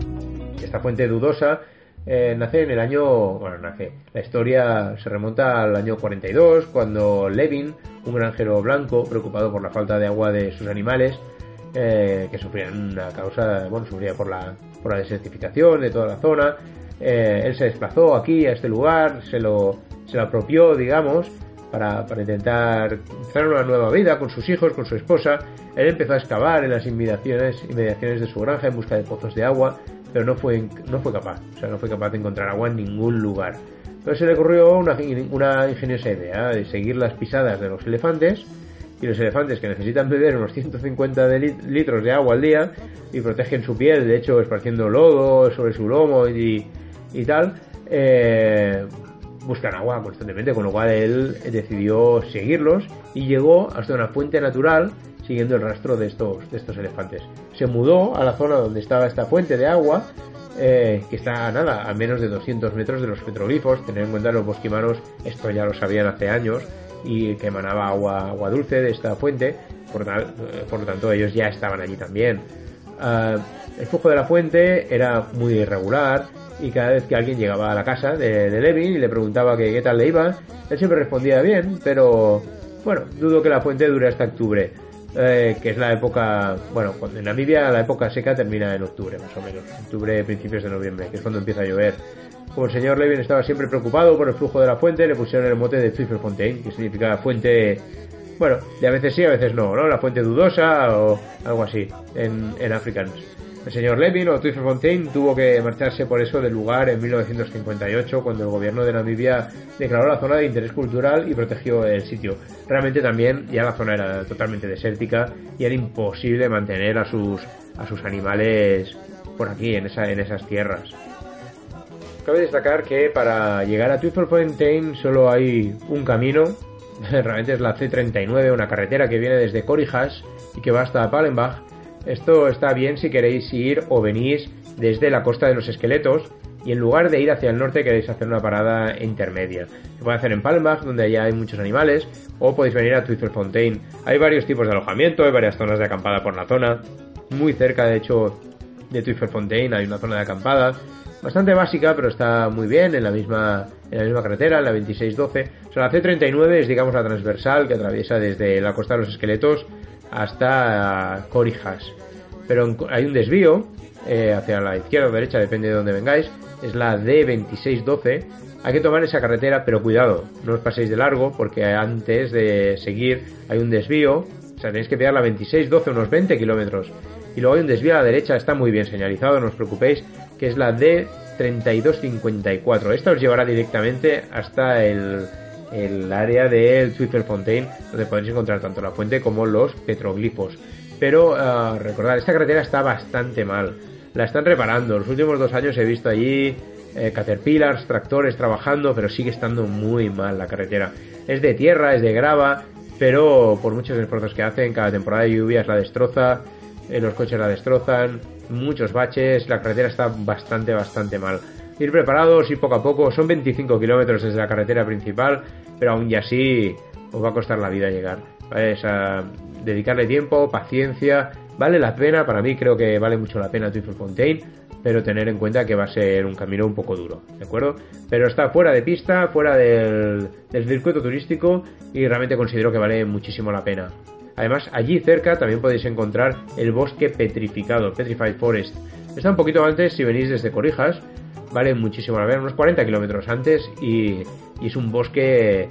Esta fuente dudosa eh, nace en el año... Bueno, nace... La historia se remonta al año cuarenta y dos, cuando Levin, un granjero blanco, preocupado por la falta de agua de sus animales, eh, que sufrían una causa... Bueno, sufría por la, por la desertificación de toda la zona. Eh, él se desplazó aquí, a este lugar, se lo, se lo apropió, digamos, para, para intentar empezar una nueva vida con sus hijos, con su esposa. Él empezó a excavar en las inmediaciones, inmediaciones de su granja en busca de pozos de agua, pero no fue, no fue capaz, o sea, no fue capaz de encontrar agua en ningún lugar. Entonces se le ocurrió una, una ingeniosa idea de seguir las pisadas de los elefantes, y los elefantes, que necesitan beber unos ciento cincuenta de lit- litros de agua al día y protegen su piel, de hecho esparciendo lodo sobre su lomo y, y tal, eh, buscan agua constantemente, con lo cual él decidió seguirlos y llegó hasta una fuente natural siguiendo el rastro de estos, de estos elefantes. Se mudó a la zona donde estaba esta fuente de agua, eh, que está nada, a menos de doscientos metros de los petroglifos. Tener en cuenta, los bosquimanos esto ya lo sabían hace años, y que emanaba agua, agua dulce de esta fuente, por, tal, por lo tanto ellos ya estaban allí también. Uh, el flujo de la fuente era muy irregular, y cada vez que alguien llegaba a la casa de, de Levin y le preguntaba que qué tal le iba, él siempre respondía bien, pero bueno, dudo que la fuente dure hasta octubre, eh, que es la época, bueno, en Namibia la época seca termina en octubre, más o menos, octubre, principios de noviembre, que es cuando empieza a llover. Como el señor Levin estaba siempre preocupado por el flujo de la fuente, le pusieron el mote de Tweefontein, que significa fuente, bueno, de a veces sí, a veces no, ¿no? La fuente dudosa o algo así, en, en afrikaans. El señor Levin o Tweefontein tuvo que marcharse por eso del lugar en mil novecientos cincuenta y ocho, cuando el gobierno de Namibia declaró la zona de interés cultural y protegió el sitio. Realmente también ya la zona era totalmente desértica y era imposible mantener a sus a sus animales por aquí, en esa en esas tierras. Cabe destacar que para llegar a Tweefontein solo hay un camino, realmente es la C treinta y nueve, una carretera que viene desde Corihas y que va hasta Palembang. Esto está bien si queréis ir o venís desde la Costa de los Esqueletos, y en lugar de ir hacia el norte queréis hacer una parada intermedia. Se puede hacer en Palmbach, donde allá hay muchos animales, o podéis venir a Twickenham. Hay varios tipos de alojamiento, hay varias zonas de acampada por la zona. Muy cerca, de hecho, de Twickenham hay una zona de acampada bastante básica, pero está muy bien, en la misma en la misma carretera, en la veintiséis doce. O sea, la C treinta y nueve es, digamos, la transversal que atraviesa desde la Costa de los Esqueletos hasta Corijas. Pero hay un desvío eh, hacia la izquierda o derecha, depende de dónde vengáis. Es la D veintiséis doce. Hay que tomar esa carretera, pero cuidado, no os paséis de largo, porque antes de seguir hay un desvío. O sea, tenéis que pillar la veintiséis doce, unos veinte kilómetros. Y luego hay un desvío a la derecha, está muy bien señalizado, no os preocupéis, que es la D treinta y dos cincuenta y cuatro. Esta os llevará directamente hasta el, el área del Twickenham, donde podréis encontrar tanto la fuente como los petroglifos. Pero uh, recordad, esta carretera está bastante mal. La están reparando. Los últimos dos años he visto allí eh, caterpillars, tractores trabajando, pero sigue estando muy mal la carretera. Es de tierra, es de grava, pero por muchos esfuerzos que hacen, cada temporada de lluvias la destroza, eh, los coches la destrozan, muchos baches, la carretera está bastante, bastante mal. Ir preparados, ir poco a poco, son veinticinco kilómetros desde la carretera principal, pero aún y así os va a costar la vida llegar, ¿vale? O sea, dedicarle tiempo, paciencia, vale la pena, para mí creo que vale mucho la pena Twickenham, pero tener en cuenta que va a ser un camino un poco duro, ¿de acuerdo? Pero está fuera de pista, fuera del, del circuito turístico y realmente considero que vale muchísimo la pena. Además, allí cerca también podéis encontrar el bosque petrificado, Petrified Forest. Está un poquito antes si venís desde Corijas, vale muchísimo la pena, unos cuarenta kilómetros antes, y, y es un bosque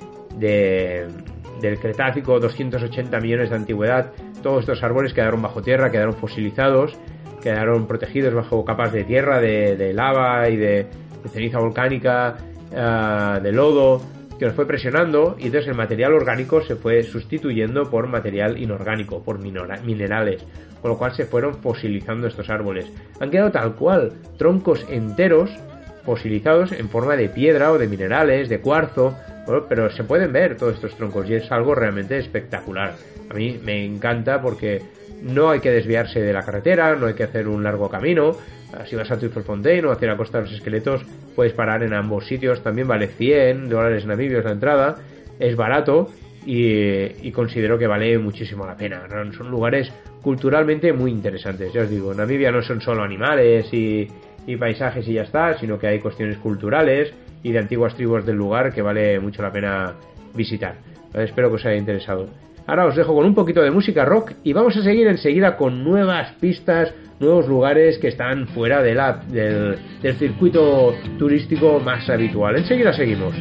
de, del Cretácico, doscientos ochenta millones de antigüedad. Todos estos árboles quedaron bajo tierra, quedaron fosilizados, quedaron protegidos bajo capas de tierra, de, de lava y de, de ceniza volcánica, uh, de lodo, que los fue presionando, y entonces el material orgánico se fue sustituyendo por material inorgánico, por minora, minerales, con lo cual se fueron fosilizando estos árboles. Han quedado tal cual, troncos enteros fosilizados en forma de piedra o de minerales, de cuarzo, bueno, pero se pueden ver todos estos troncos y es algo realmente espectacular. A mí me encanta porque no hay que desviarse de la carretera, no hay que hacer un largo camino. Si vas a Twickenham o hacia la Costa de los Esqueletos, puedes parar en ambos sitios. También vale cien dólares namibios la entrada, es barato y, y considero que vale muchísimo la pena. Son lugares culturalmente muy interesantes. Ya os digo, en Namibia no son solo animales y, y paisajes y ya está, sino que hay cuestiones culturales y de antiguas tribus del lugar que vale mucho la pena visitar. Espero que os haya interesado. Ahora os dejo con un poquito de música rock y vamos a seguir enseguida con nuevas pistas, nuevos lugares que están fuera de la, del, del circuito turístico más habitual. Enseguida seguimos.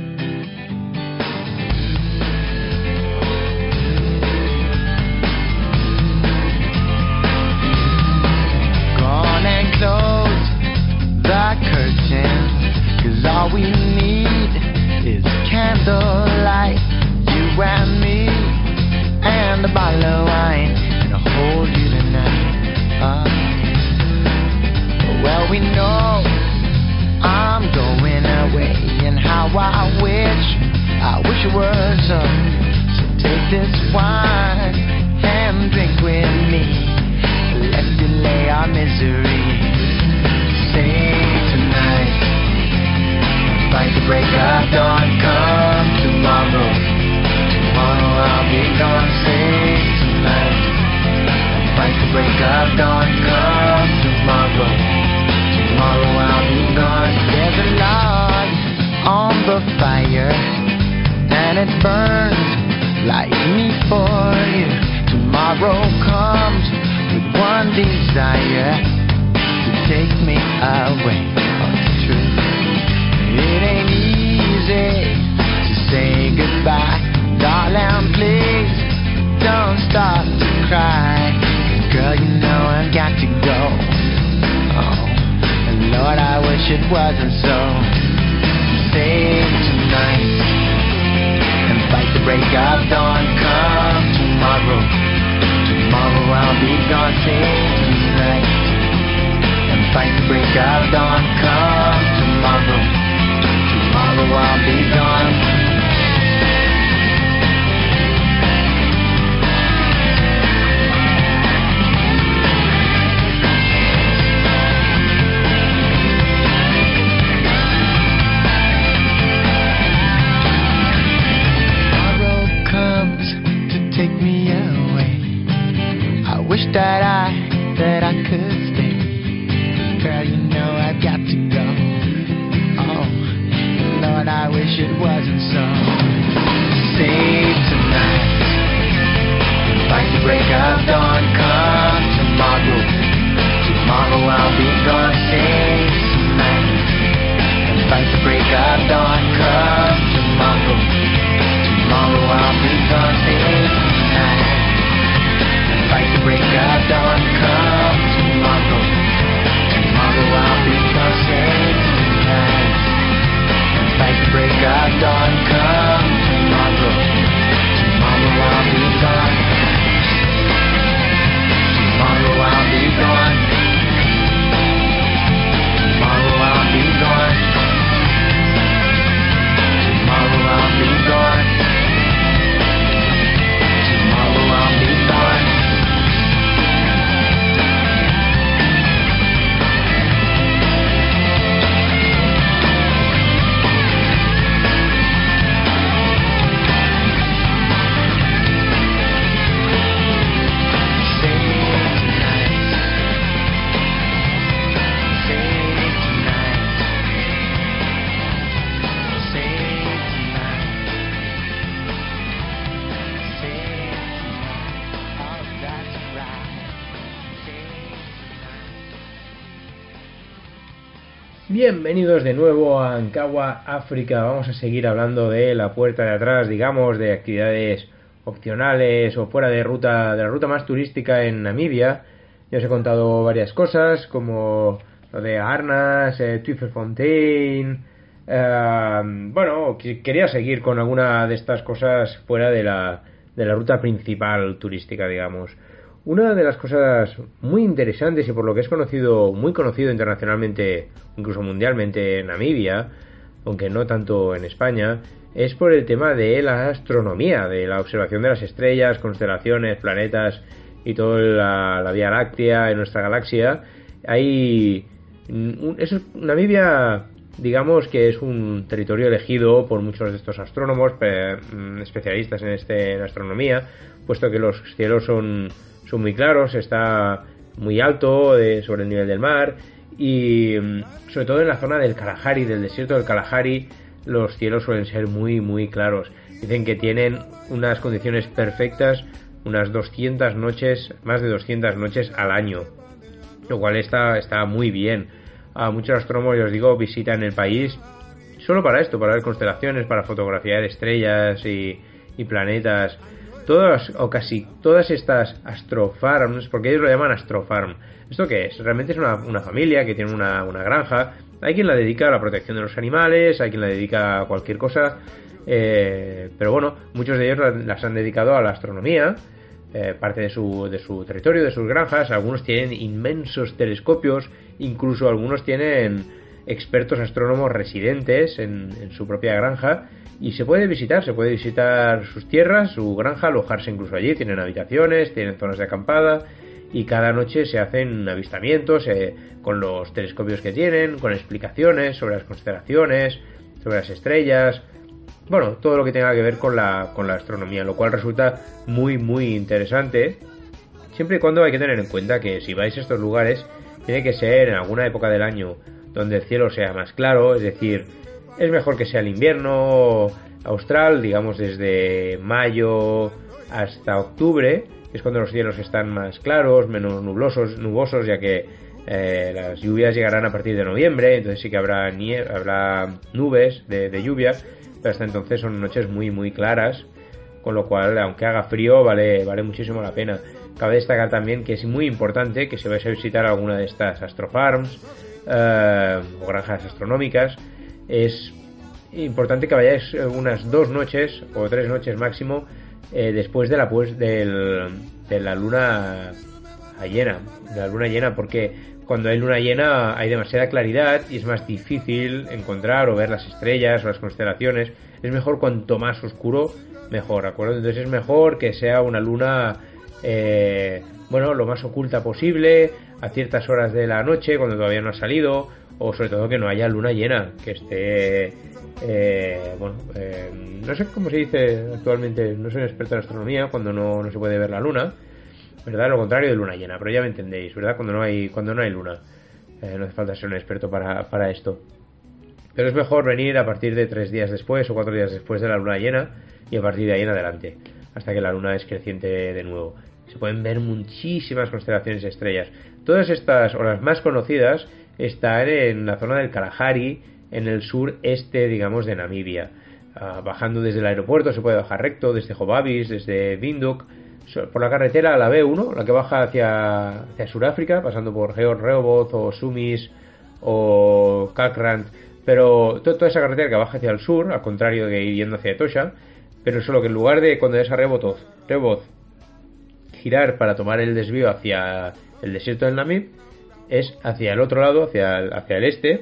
Gone and close the curtain, 'cause all we need is candlelight, you and me, and a bottle of wine, and I'll hold you tonight. Uh, well, we know I'm going away, and how I wish, I wish it were so. So take this wine and drink with me. Let's delay our misery. Say tonight, fight the break of dawn, come tomorrow. Tomorrow I'll be gone, say tonight. Fight the break of dawn, come tomorrow. Tomorrow I'll be gone. There's a log on the fire, and it burns like me for you. Tomorrow comes with one desire, to take me away. Oh, it's true. It ain't easy to say goodbye. Darling, please don't start to cry. Girl, you know I've got to go. Oh, and Lord, I wish it wasn't so. Save tonight and fight the break of dawn. Come tomorrow. Tomorrow I'll be gone. Save tonight and fight the break of dawn. Come tomorrow. Tomorrow I'll be gone. wish that I, that I could stay. Girl, you know I've got to go. Oh, Lord, I wish it wasn't so. Save tonight, fight the break of dawn. Come tomorrow, tomorrow I'll be gone. Save tonight, fight the break of dawn. Come tomorrow, tomorrow I'll be gone. Save tonight, fight the break of dawn. Come tomorrow, tomorrow I'll be gone. Save tonight, fight the break of dawn. Come tomorrow, tomorrow I'll be gone. Tomorrow I'll be gone. Tomorrow I'll be gone. Tomorrow I'll be gone. Tomorrow I'll be gone. Bienvenidos de nuevo a Ankawa, África. Vamos a seguir hablando de la puerta de atrás, digamos, de actividades opcionales o fuera de ruta, de la ruta más turística en Namibia. Ya os he contado varias cosas, como lo de Arnas, eh, Tweefontein. Eh, bueno, quería seguir con alguna de estas cosas fuera de la, de la ruta principal turística, digamos. Una de las cosas muy interesantes y por lo que es conocido, muy conocido internacionalmente, incluso mundialmente en Namibia, aunque no tanto en España, es por el tema de la astronomía, de la observación de las estrellas, constelaciones, planetas y toda la, la Vía Láctea en nuestra galaxia. Hay un, eso, Namibia, digamos que es un territorio elegido por muchos de estos astrónomos, pe, especialistas en, este, en astronomía, puesto que los cielos son son muy claros, está muy alto de, sobre el nivel del mar y sobre todo en la zona del Kalahari, del desierto del Kalahari, los cielos suelen ser muy muy claros. Dicen que tienen unas condiciones perfectas, unas doscientas noches, más de doscientas noches al año, lo cual está, está muy bien. A muchos astrónomos, ya os digo, visitan el país solo para esto, para ver constelaciones, para fotografiar estrellas y, y planetas. Todas o casi todas estas astrofarms, porque ellos lo llaman astrofarm. ¿Esto qué es? Realmente es una, una familia que tiene una, una granja. Hay quien la dedica a la protección de los animales, hay quien la dedica a cualquier cosa. Eh, pero bueno, muchos de ellos las han dedicado a la astronomía, eh, parte de su, de su territorio, de sus granjas. Algunos tienen inmensos telescopios, incluso algunos tienen expertos astrónomos residentes en, en su propia granja. Y se puede visitar, se puede visitar sus tierras, su granja, alojarse incluso allí. Tienen habitaciones, tienen zonas de acampada y cada noche se hacen avistamientos eh, con los telescopios que tienen, con explicaciones sobre las constelaciones, sobre las estrellas. Bueno, todo lo que tenga que ver con la, con la astronomía, lo cual resulta muy muy interesante. Siempre y cuando hay que tener en cuenta que si vais a estos lugares tiene que ser en alguna época del año donde el cielo sea más claro, es decir, es mejor que sea el invierno austral, digamos desde mayo hasta octubre, que es cuando los cielos están más claros, menos nublosos, nubosos, ya que eh, las lluvias llegarán a partir de noviembre, entonces sí que habrá, nie- habrá nubes de, de lluvia, pero hasta entonces son noches muy muy claras, con lo cual, aunque haga frío, vale, vale muchísimo la pena. Cabe destacar también que es muy importante que si vais a visitar alguna de estas astrofarms eh, o granjas astronómicas, es importante que vayáis unas dos noches o tres noches máximo eh, después de la pues del, de la luna llena, de la luna llena, porque cuando hay luna llena hay demasiada claridad y es más difícil encontrar o ver las estrellas o las constelaciones. Es mejor cuanto más oscuro mejor, ¿de acuerdo? Entonces es mejor que sea una luna eh, bueno, lo más oculta posible, a ciertas horas de la noche cuando todavía no ha salido, o sobre todo que no haya luna llena, que esté eh, bueno, eh, no sé cómo se dice actualmente, no soy un experto en astronomía cuando no, no se puede ver la luna, ¿verdad? Lo contrario de luna llena, pero ya me entendéis, ¿verdad? Cuando no hay, cuando no hay luna. Eh, no hace falta ser un experto para, para esto. Pero es mejor venir a partir de tres días después o cuatro días después de la luna llena y a partir de ahí en adelante, hasta que la luna es creciente de nuevo. Se pueden ver muchísimas constelaciones y estrellas. Todas estas, o las más conocidas, están en la zona del Kalahari, en el sureste, digamos, de Namibia. Uh, bajando desde el aeropuerto se puede bajar recto, desde Hobabis, desde Windhoek, por la carretera, la B uno, la que baja hacia, hacia Sudáfrica, pasando por Rehoboth o Sumis o Kalkrant, pero to toda esa carretera que baja hacia el sur, al contrario de ir yendo hacia Etosha, pero solo que en lugar de cuando es a Rehoboth, Rehoboth girar para tomar el desvío hacia el desierto del Namib, es hacia el otro lado, hacia el, hacia el este,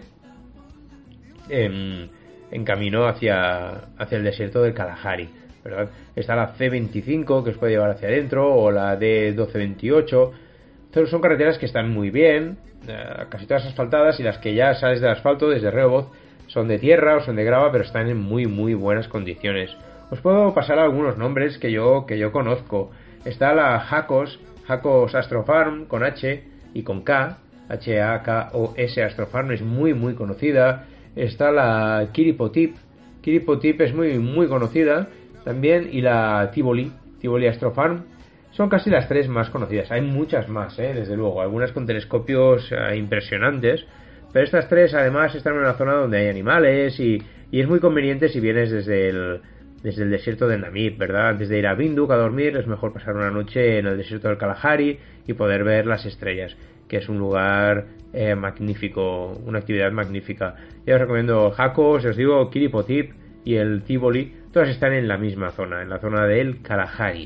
en, en camino hacia, hacia el desierto del Kalahari, ¿verdad? Está la C veinticinco que os puede llevar hacia adentro, o la D doce veintiocho. Entonces son carreteras que están muy bien, eh, casi todas asfaltadas, y las que ya sales del asfalto desde Rehoboth son de tierra o son de grava, pero están en muy muy buenas condiciones. Os puedo pasar algunos nombres que yo, que yo conozco. Está la Hakos, Hakos Astrofarm con H y con K, H A K O S Astrofarm, es muy muy conocida. Está la Kiripotip, Kiripotip es muy muy conocida también, y la Tivoli, Tivoli Astrofarm, son casi las tres más conocidas. Hay muchas más, ¿eh? Desde luego, algunas con telescopios eh, impresionantes, pero estas tres además están en una zona donde hay animales y, y es muy conveniente si vienes desde el, desde el desierto de Namib, ¿verdad? Antes de ir a Windhoek a dormir es mejor pasar una noche en el desierto del Kalahari y poder ver las estrellas, que es un lugar eh, magnífico, una actividad magnífica. Ya os recomiendo Hakos, os digo Kiripotip y el Tivoli, todas están en la misma zona, en la zona del Kalahari.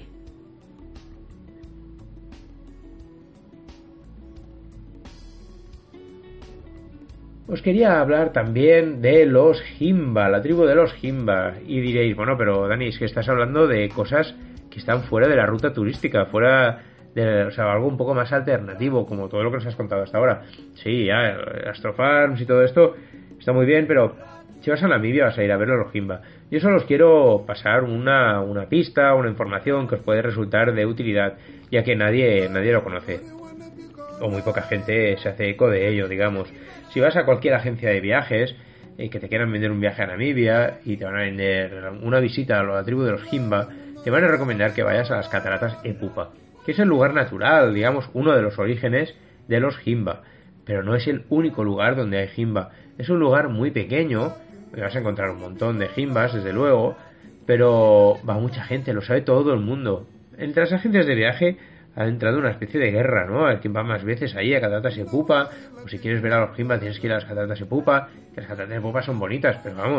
Os quería hablar también de los Himba, la tribu de los Himba, y diréis, bueno, pero Dani, es que estás hablando de cosas que están fuera de la ruta turística, fuera de, o sea, algo un poco más alternativo, como todo lo que nos has contado hasta ahora. Sí, ya, Astrofarms y todo esto está muy bien, pero si vas a Namibia vas a ir a ver los Himba. Yo solo os quiero pasar una, una pista, una información que os puede resultar de utilidad, ya que nadie, nadie lo conoce, o muy poca gente se hace eco de ello, digamos. Si vas a cualquier agencia de viajes eh, que te quieran vender un viaje a Namibia y te van a vender una visita a la tribu de los Himba, te van a recomendar que vayas a las cataratas Epupa, que es el lugar natural, digamos, uno de los orígenes de los Himba, pero no es el único lugar donde hay Himba. Es un lugar muy pequeño, donde vas a encontrar un montón de Himbas, desde luego, pero va mucha gente, lo sabe todo el mundo. Entre las agencias de viaje ha entrado una especie de guerra, ¿no? A ver quién va más veces ahí a cataratas Epupa, o si quieres ver a los Himba tienes que ir a las cataratas Epupa, que las cataratas Epupa son bonitas, pero vamos,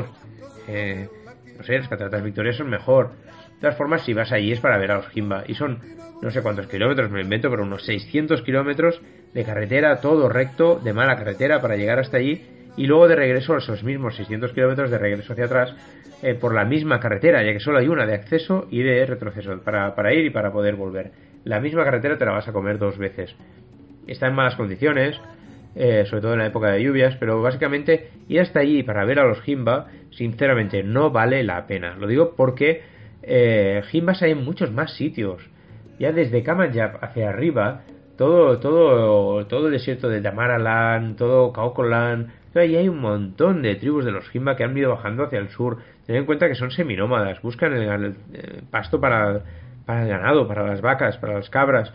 eh, no sé, las cataratas Victoria son mejor. De todas formas, si vas allí es para ver a los Himba, y son no sé cuántos kilómetros, me lo invento, pero unos seiscientos kilómetros de carretera, todo recto, de mala carretera para llegar hasta allí, y luego de regreso esos mismos seiscientos kilómetros de regreso hacia atrás eh, por la misma carretera, ya que solo hay una de acceso y de retroceso para, para ir y para poder volver. La misma carretera te la vas a comer dos veces. Está en malas condiciones, eh, sobre todo en la época de lluvias, pero básicamente ir hasta allí para ver a los Himba, sinceramente no vale la pena. Lo digo porque eh, Himbas hay en muchos más sitios. Ya desde Kamanjab hacia arriba, todo todo todo el desierto de Damaraland, todo Kaokoland, ahí hay un montón de tribus de los Himba que han ido bajando hacia el sur. Tened en cuenta que son seminómadas, buscan el, el, el pasto para, para el ganado, para las vacas, para las cabras,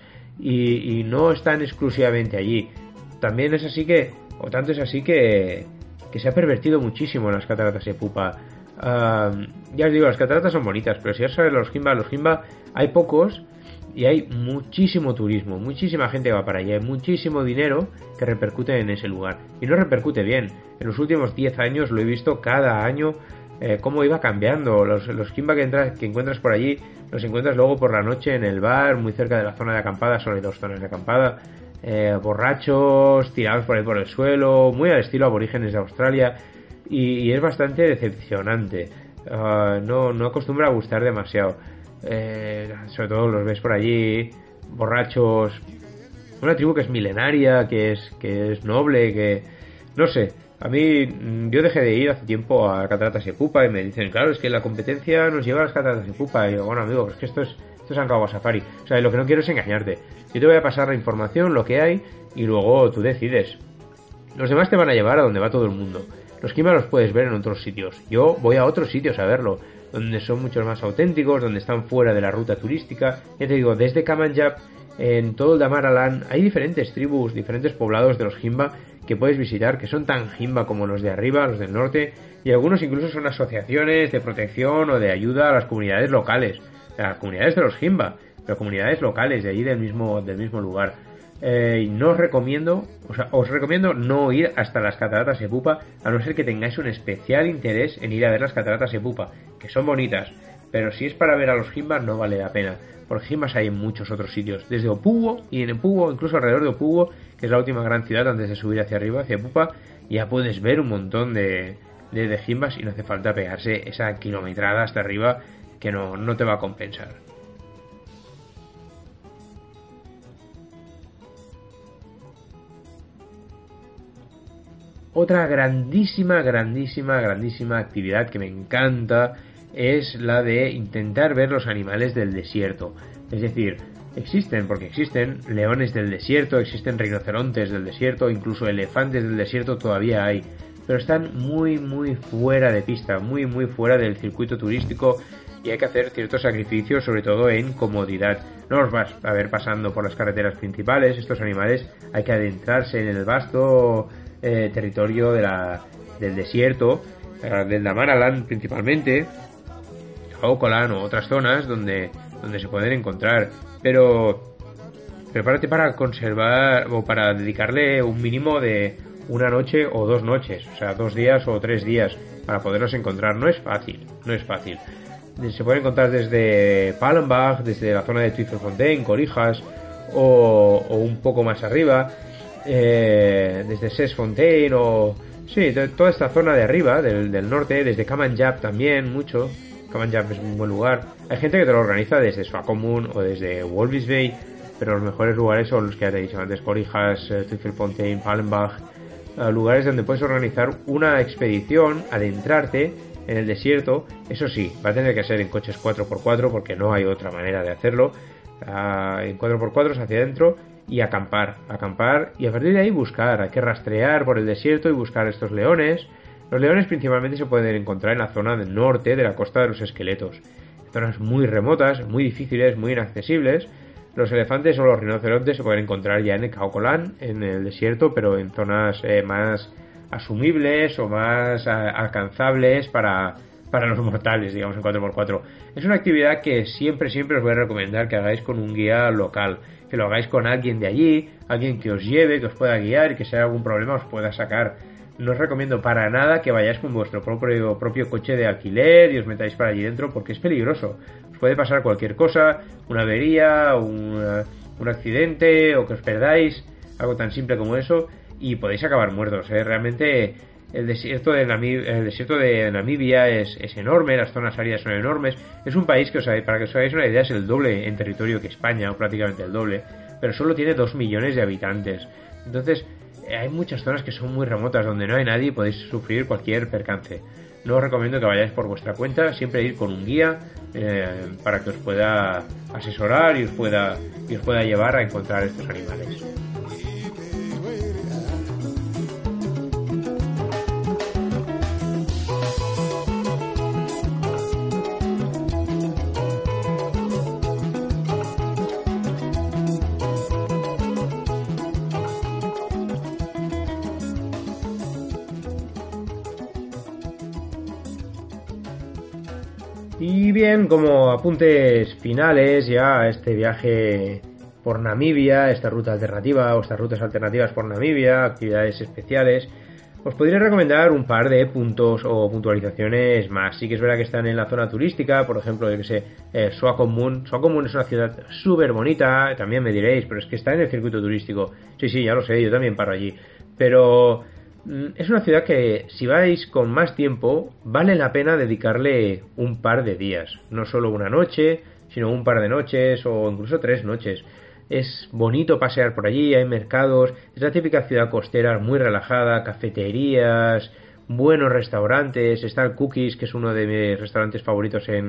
y, y no están exclusivamente allí. También es así que, o tanto es así que, que se ha pervertido muchísimo en las cataratas Epupa. Uh, ya os digo, las cataratas son bonitas, pero si ya sabes los Himba, los Himba hay pocos, y hay muchísimo turismo, muchísima gente que va para allá, hay muchísimo dinero que repercute en ese lugar, y no repercute bien. En los últimos diez años lo he visto cada año, eh, cómo iba cambiando. Los, los Himba que, entras, que encuentras por allí, los encuentras luego por la noche en el bar, muy cerca de la zona de acampada, solo hay dos zonas de acampada, eh, borrachos, tirados por ahí por el suelo, muy al estilo aborígenes de Australia, y, y es bastante decepcionante. Uh, no, no acostumbra a gustar demasiado. Eh, sobre todo los ves por allí borrachos, una tribu que es milenaria, que es que es noble, que no sé. A mí, yo dejé de ir hace tiempo a cataratas Epupa y me dicen, claro, es que la competencia nos lleva a las cataratas Epupa, y yo, bueno amigo, es que esto es Esto es Rancagua Safari. O sea, lo que no quiero es engañarte. Yo te voy a pasar la información, lo que hay, y luego tú decides. Los demás te van a llevar a donde va todo el mundo. Los Himba los puedes ver en otros sitios. Yo voy a otros sitios a verlo, donde son mucho más auténticos, donde están fuera de la ruta turística. Ya te digo, desde Kamanjab, en todo el Damaraland, hay diferentes tribus, diferentes poblados de los Himba que puedes visitar, que son tan Himba como los de arriba, los del norte, y algunos incluso son asociaciones de protección o de ayuda a las comunidades locales, a las comunidades de los Himba, pero comunidades locales de allí del mismo, del mismo lugar. Eh, no os recomiendo, o sea, os recomiendo no ir hasta las cataratas de Pupa, a no ser que tengáis un especial interés en ir a ver las cataratas de Pupa, que son bonitas, pero si es para ver a los Himba no vale la pena, porque Himbas hay en muchos otros sitios, desde Opuwo, y en Opuwo, incluso alrededor de Opuwo, que es la última gran ciudad antes de subir hacia arriba, hacia Pupa, ya puedes ver un montón de, de, de Himbas y no hace falta pegarse esa kilometrada hasta arriba que no, no te va a compensar. Otra grandísima, grandísima, grandísima actividad que me encanta es la de intentar ver los animales del desierto. Es decir, existen, porque existen leones del desierto, existen rinocerontes del desierto, incluso elefantes del desierto todavía hay, pero están muy, muy fuera de pista, muy, muy fuera del circuito turístico y hay que hacer ciertos sacrificios, sobre todo en comodidad. No los vas a ver pasando por las carreteras principales, estos animales hay que adentrarse en el vasto eh, territorio de la, del desierto, eh, del Damaraland principalmente, Ocolan o otras zonas donde, donde se pueden encontrar, pero prepárate para conservar o para dedicarle un mínimo de una noche o dos noches, o sea, dos días o tres días para poderlos encontrar. No es fácil, no es fácil. Se pueden encontrar desde Palmbach, desde la zona de Twiffelfontein, Corijas o, o un poco más arriba, eh, desde Sesfontein o sí, de, toda esta zona de arriba del, del norte, desde Kamanjab también mucho. Kamanjab es un buen lugar. Hay gente que te lo organiza desde Swakopmund o desde Walvis Bay, pero los mejores lugares son los que ya te he dicho antes, Corijas, eh, Twiffelfontein, Palmbach, eh, lugares donde puedes organizar una expedición, adentrarte en el desierto. Eso sí, va a tener que ser en coches cuatro por cuatro porque no hay otra manera de hacerlo. Uh, en cuatro por cuatro hacia adentro y acampar, acampar y a partir de ahí buscar, hay que rastrear por el desierto y buscar estos leones. Los leones principalmente se pueden encontrar en la zona del norte de la costa de los esqueletos, zonas muy remotas, muy difíciles, muy inaccesibles. Los elefantes o los rinocerontes se pueden encontrar ya en el Kaokolan, en el desierto, pero en zonas eh, más asumibles o más a, alcanzables para, para los mortales, digamos, en cuatro por cuatro. Es una actividad que siempre, siempre os voy a recomendar que hagáis con un guía local, que lo hagáis con alguien de allí, alguien que os lleve, que os pueda guiar y que si hay algún problema os pueda sacar. No os recomiendo para nada que vayáis con vuestro propio, propio coche de alquiler y os metáis para allí dentro porque es peligroso. Os puede pasar cualquier cosa, una avería, un, un accidente o que os perdáis, algo tan simple como eso, y podéis acabar muertos, ¿eh? Realmente el desierto de Namibia, el desierto de Namibia es, es enorme, las zonas áridas son enormes. Es un país que, os, para que os hagáis una idea, es el doble en territorio que España, o prácticamente el doble, pero solo tiene dos millones de habitantes. Entonces hay muchas zonas que son muy remotas donde no hay nadie y podéis sufrir cualquier percance. No os recomiendo que vayáis por vuestra cuenta, siempre ir con un guía eh, para que os pueda asesorar y os pueda, y os pueda llevar a encontrar estos animales. Y bien, como apuntes finales ya a este viaje por Namibia, esta ruta alternativa o estas rutas alternativas por Namibia, actividades especiales, os podría recomendar un par de puntos o puntualizaciones más. Sí que es verdad que están en la zona turística, por ejemplo, yo que sé, eh, Swakopmund. Swakopmund es una ciudad súper bonita, también me diréis, pero es que está en el circuito turístico. Sí, sí, ya lo sé, yo también paro allí. Pero es una ciudad que si vais con más tiempo vale la pena dedicarle un par de días, no solo una noche, sino un par de noches o incluso tres noches. Es bonito pasear por allí, hay mercados, es la típica ciudad costera muy relajada, cafeterías, buenos restaurantes. Está el Cookies, que es uno de mis restaurantes favoritos en,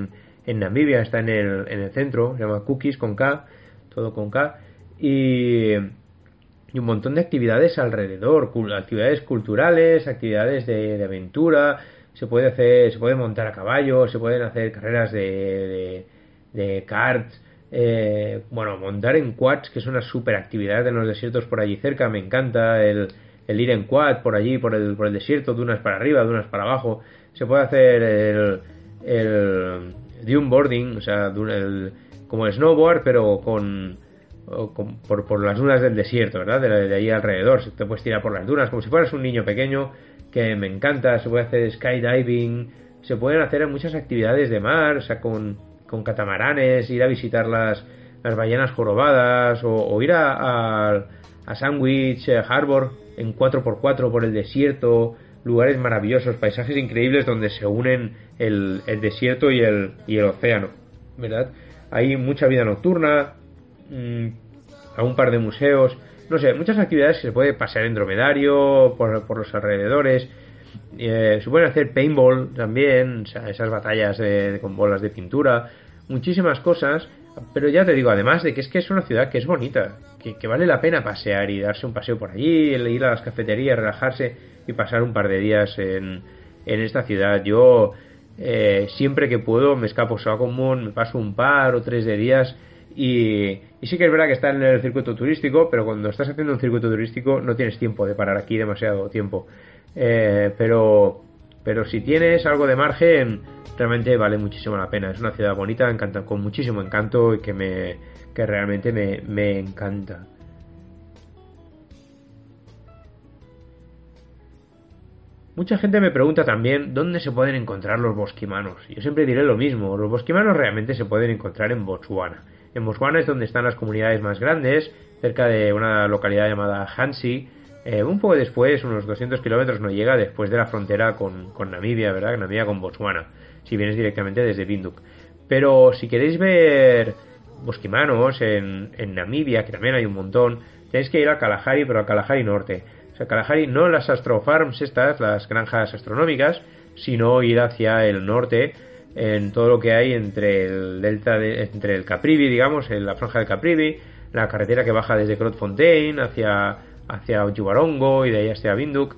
en Namibia, está en el, en el centro, se llama Cookies con K, todo con K, y, y un montón de actividades alrededor, actividades culturales, actividades de, de aventura, se puede hacer, se puede montar a caballo, se pueden hacer carreras de, de, de karts, eh, bueno, montar en quads, que es una super actividad en los desiertos por allí cerca, me encanta el, el ir en quad por allí, por el, por el desierto, de unas para arriba, de unas para abajo, se puede hacer el, el dune boarding, o sea, el, como el snowboard, pero con, con por, por las dunas del desierto, ¿verdad? De, de ahí alrededor, te puedes tirar por las dunas, como si fueras un niño pequeño, que me encanta, se puede hacer skydiving, se pueden hacer muchas actividades de mar, o sea, con, con catamaranes, ir a visitar las, las ballenas jorobadas, o, o ir a, a, a Sandwich Harbor en cuatro por cuatro por el desierto, lugares maravillosos, paisajes increíbles donde se unen el, el desierto y el, y el océano, ¿verdad? Hay mucha vida nocturna, mmm, a un par de museos, no sé, muchas actividades que se puede pasear en dromedario por, por los alrededores, eh, se pueden hacer paintball también, o sea, esas batallas de, de, con bolas de pintura, muchísimas cosas, pero ya te digo, además de que es que es una ciudad que es bonita, que, que vale la pena pasear y darse un paseo por allí, ir a las cafeterías, relajarse y pasar un par de días en, en esta ciudad. Yo eh, siempre que puedo me escapo a común, me paso un par o tres de días. Y, y sí que es verdad que está en el circuito turístico, pero cuando estás haciendo un circuito turístico no tienes tiempo de parar aquí demasiado tiempo. Eh, pero, pero si tienes algo de margen, realmente vale muchísimo la pena. Es una ciudad bonita, encanta, con muchísimo encanto y que, me, que realmente me, me encanta. Mucha gente me pregunta también dónde se pueden encontrar los bosquimanos. Yo siempre diré lo mismo, los bosquimanos realmente se pueden encontrar en Botswana. En Botswana es donde están las comunidades más grandes, cerca de una localidad llamada Hansi. Eh, un poco después, unos doscientos kilómetros no llega, después de la frontera con, con Namibia, ¿verdad? Namibia con Botswana, si vienes directamente desde Windhoek. Pero si queréis ver bosquimanos en, en Namibia, que también hay un montón, tenéis que ir a Kalahari, pero a Kalahari Norte. O sea, Kalahari, no las astrofarms estas, las granjas astronómicas, sino ir hacia el norte, en todo lo que hay entre el delta de, entre el Caprivi, digamos, en la franja del Caprivi, la carretera que baja desde Grootfontein hacia hacia Otjiwarongo y de ahí hacia Windhoek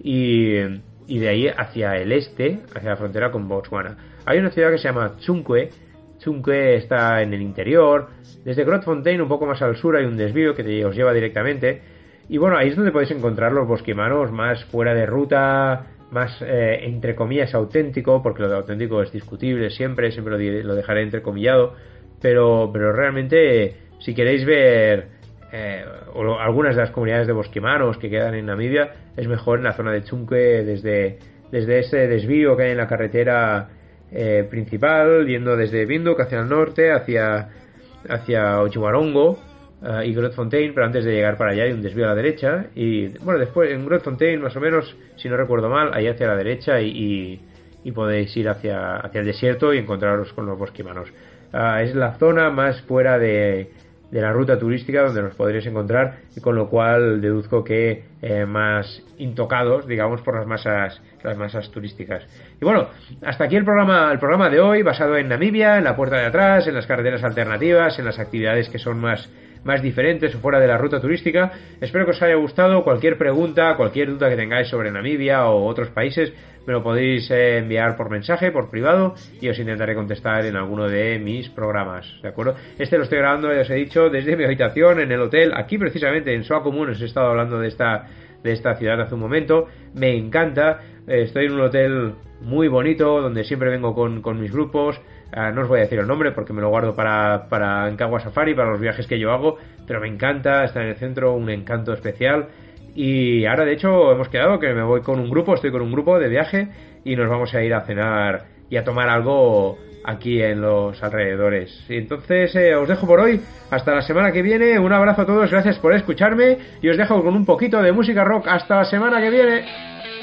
y, y de ahí hacia el este, hacia la frontera con Botswana. Hay una ciudad que se llama Tsunkwe. Tsunkwe está en el interior. Desde Grootfontein un poco más al sur hay un desvío que te, os lleva directamente. Y bueno, ahí es donde podéis encontrar los bosquimanos más fuera de ruta, más eh, entre comillas auténtico, porque lo de auténtico es discutible siempre, siempre lo, lo dejaré entrecomillado, pero, pero realmente si queréis ver eh, o algunas de las comunidades de bosquimanos que quedan en Namibia, es mejor en la zona de Tsunkwe, desde, desde ese desvío que hay en la carretera eh, principal, yendo desde Windhoek hacia el norte, hacia, hacia Otjiwarongo Uh, y Grootfontein, pero antes de llegar para allá hay un desvío a la derecha y bueno, después en Grootfontein más o menos, si no recuerdo mal, ahí hacia la derecha y, y, y podéis ir hacia, hacia el desierto y encontraros con los bosquimanos. Uh, es la zona más fuera de, de la ruta turística donde los podréis encontrar y con lo cual deduzco que eh, más intocados, digamos, por las masas las masas turísticas. Y bueno, hasta aquí el programa el programa de hoy, basado en Namibia, en la puerta de atrás, en las carreteras alternativas, en las actividades que son más más diferentes o fuera de la ruta turística. Espero que os haya gustado. Cualquier pregunta, cualquier duda que tengáis sobre Namibia o otros países, me lo podéis eh, enviar por mensaje, por privado, y os intentaré contestar en alguno de mis programas, ¿de acuerdo? Este lo estoy grabando, ya os he dicho, desde mi habitación, en el hotel, aquí precisamente en Swakopmund. Os he estado hablando de esta, de esta ciudad hace un momento. Me encanta. Eh, estoy en un hotel muy bonito, donde siempre vengo con, con mis grupos. Uh, no os voy a decir el nombre porque me lo guardo para, para Ankagua Safari, para los viajes que yo hago, pero me encanta, está en el centro, un encanto especial. Y ahora de hecho hemos quedado que me voy con un grupo, estoy con un grupo de viaje y nos vamos a ir a cenar y a tomar algo aquí en los alrededores. Y entonces eh, os dejo por hoy, hasta la semana que viene, un abrazo a todos, gracias por escucharme y os dejo con un poquito de música rock, hasta la semana que viene.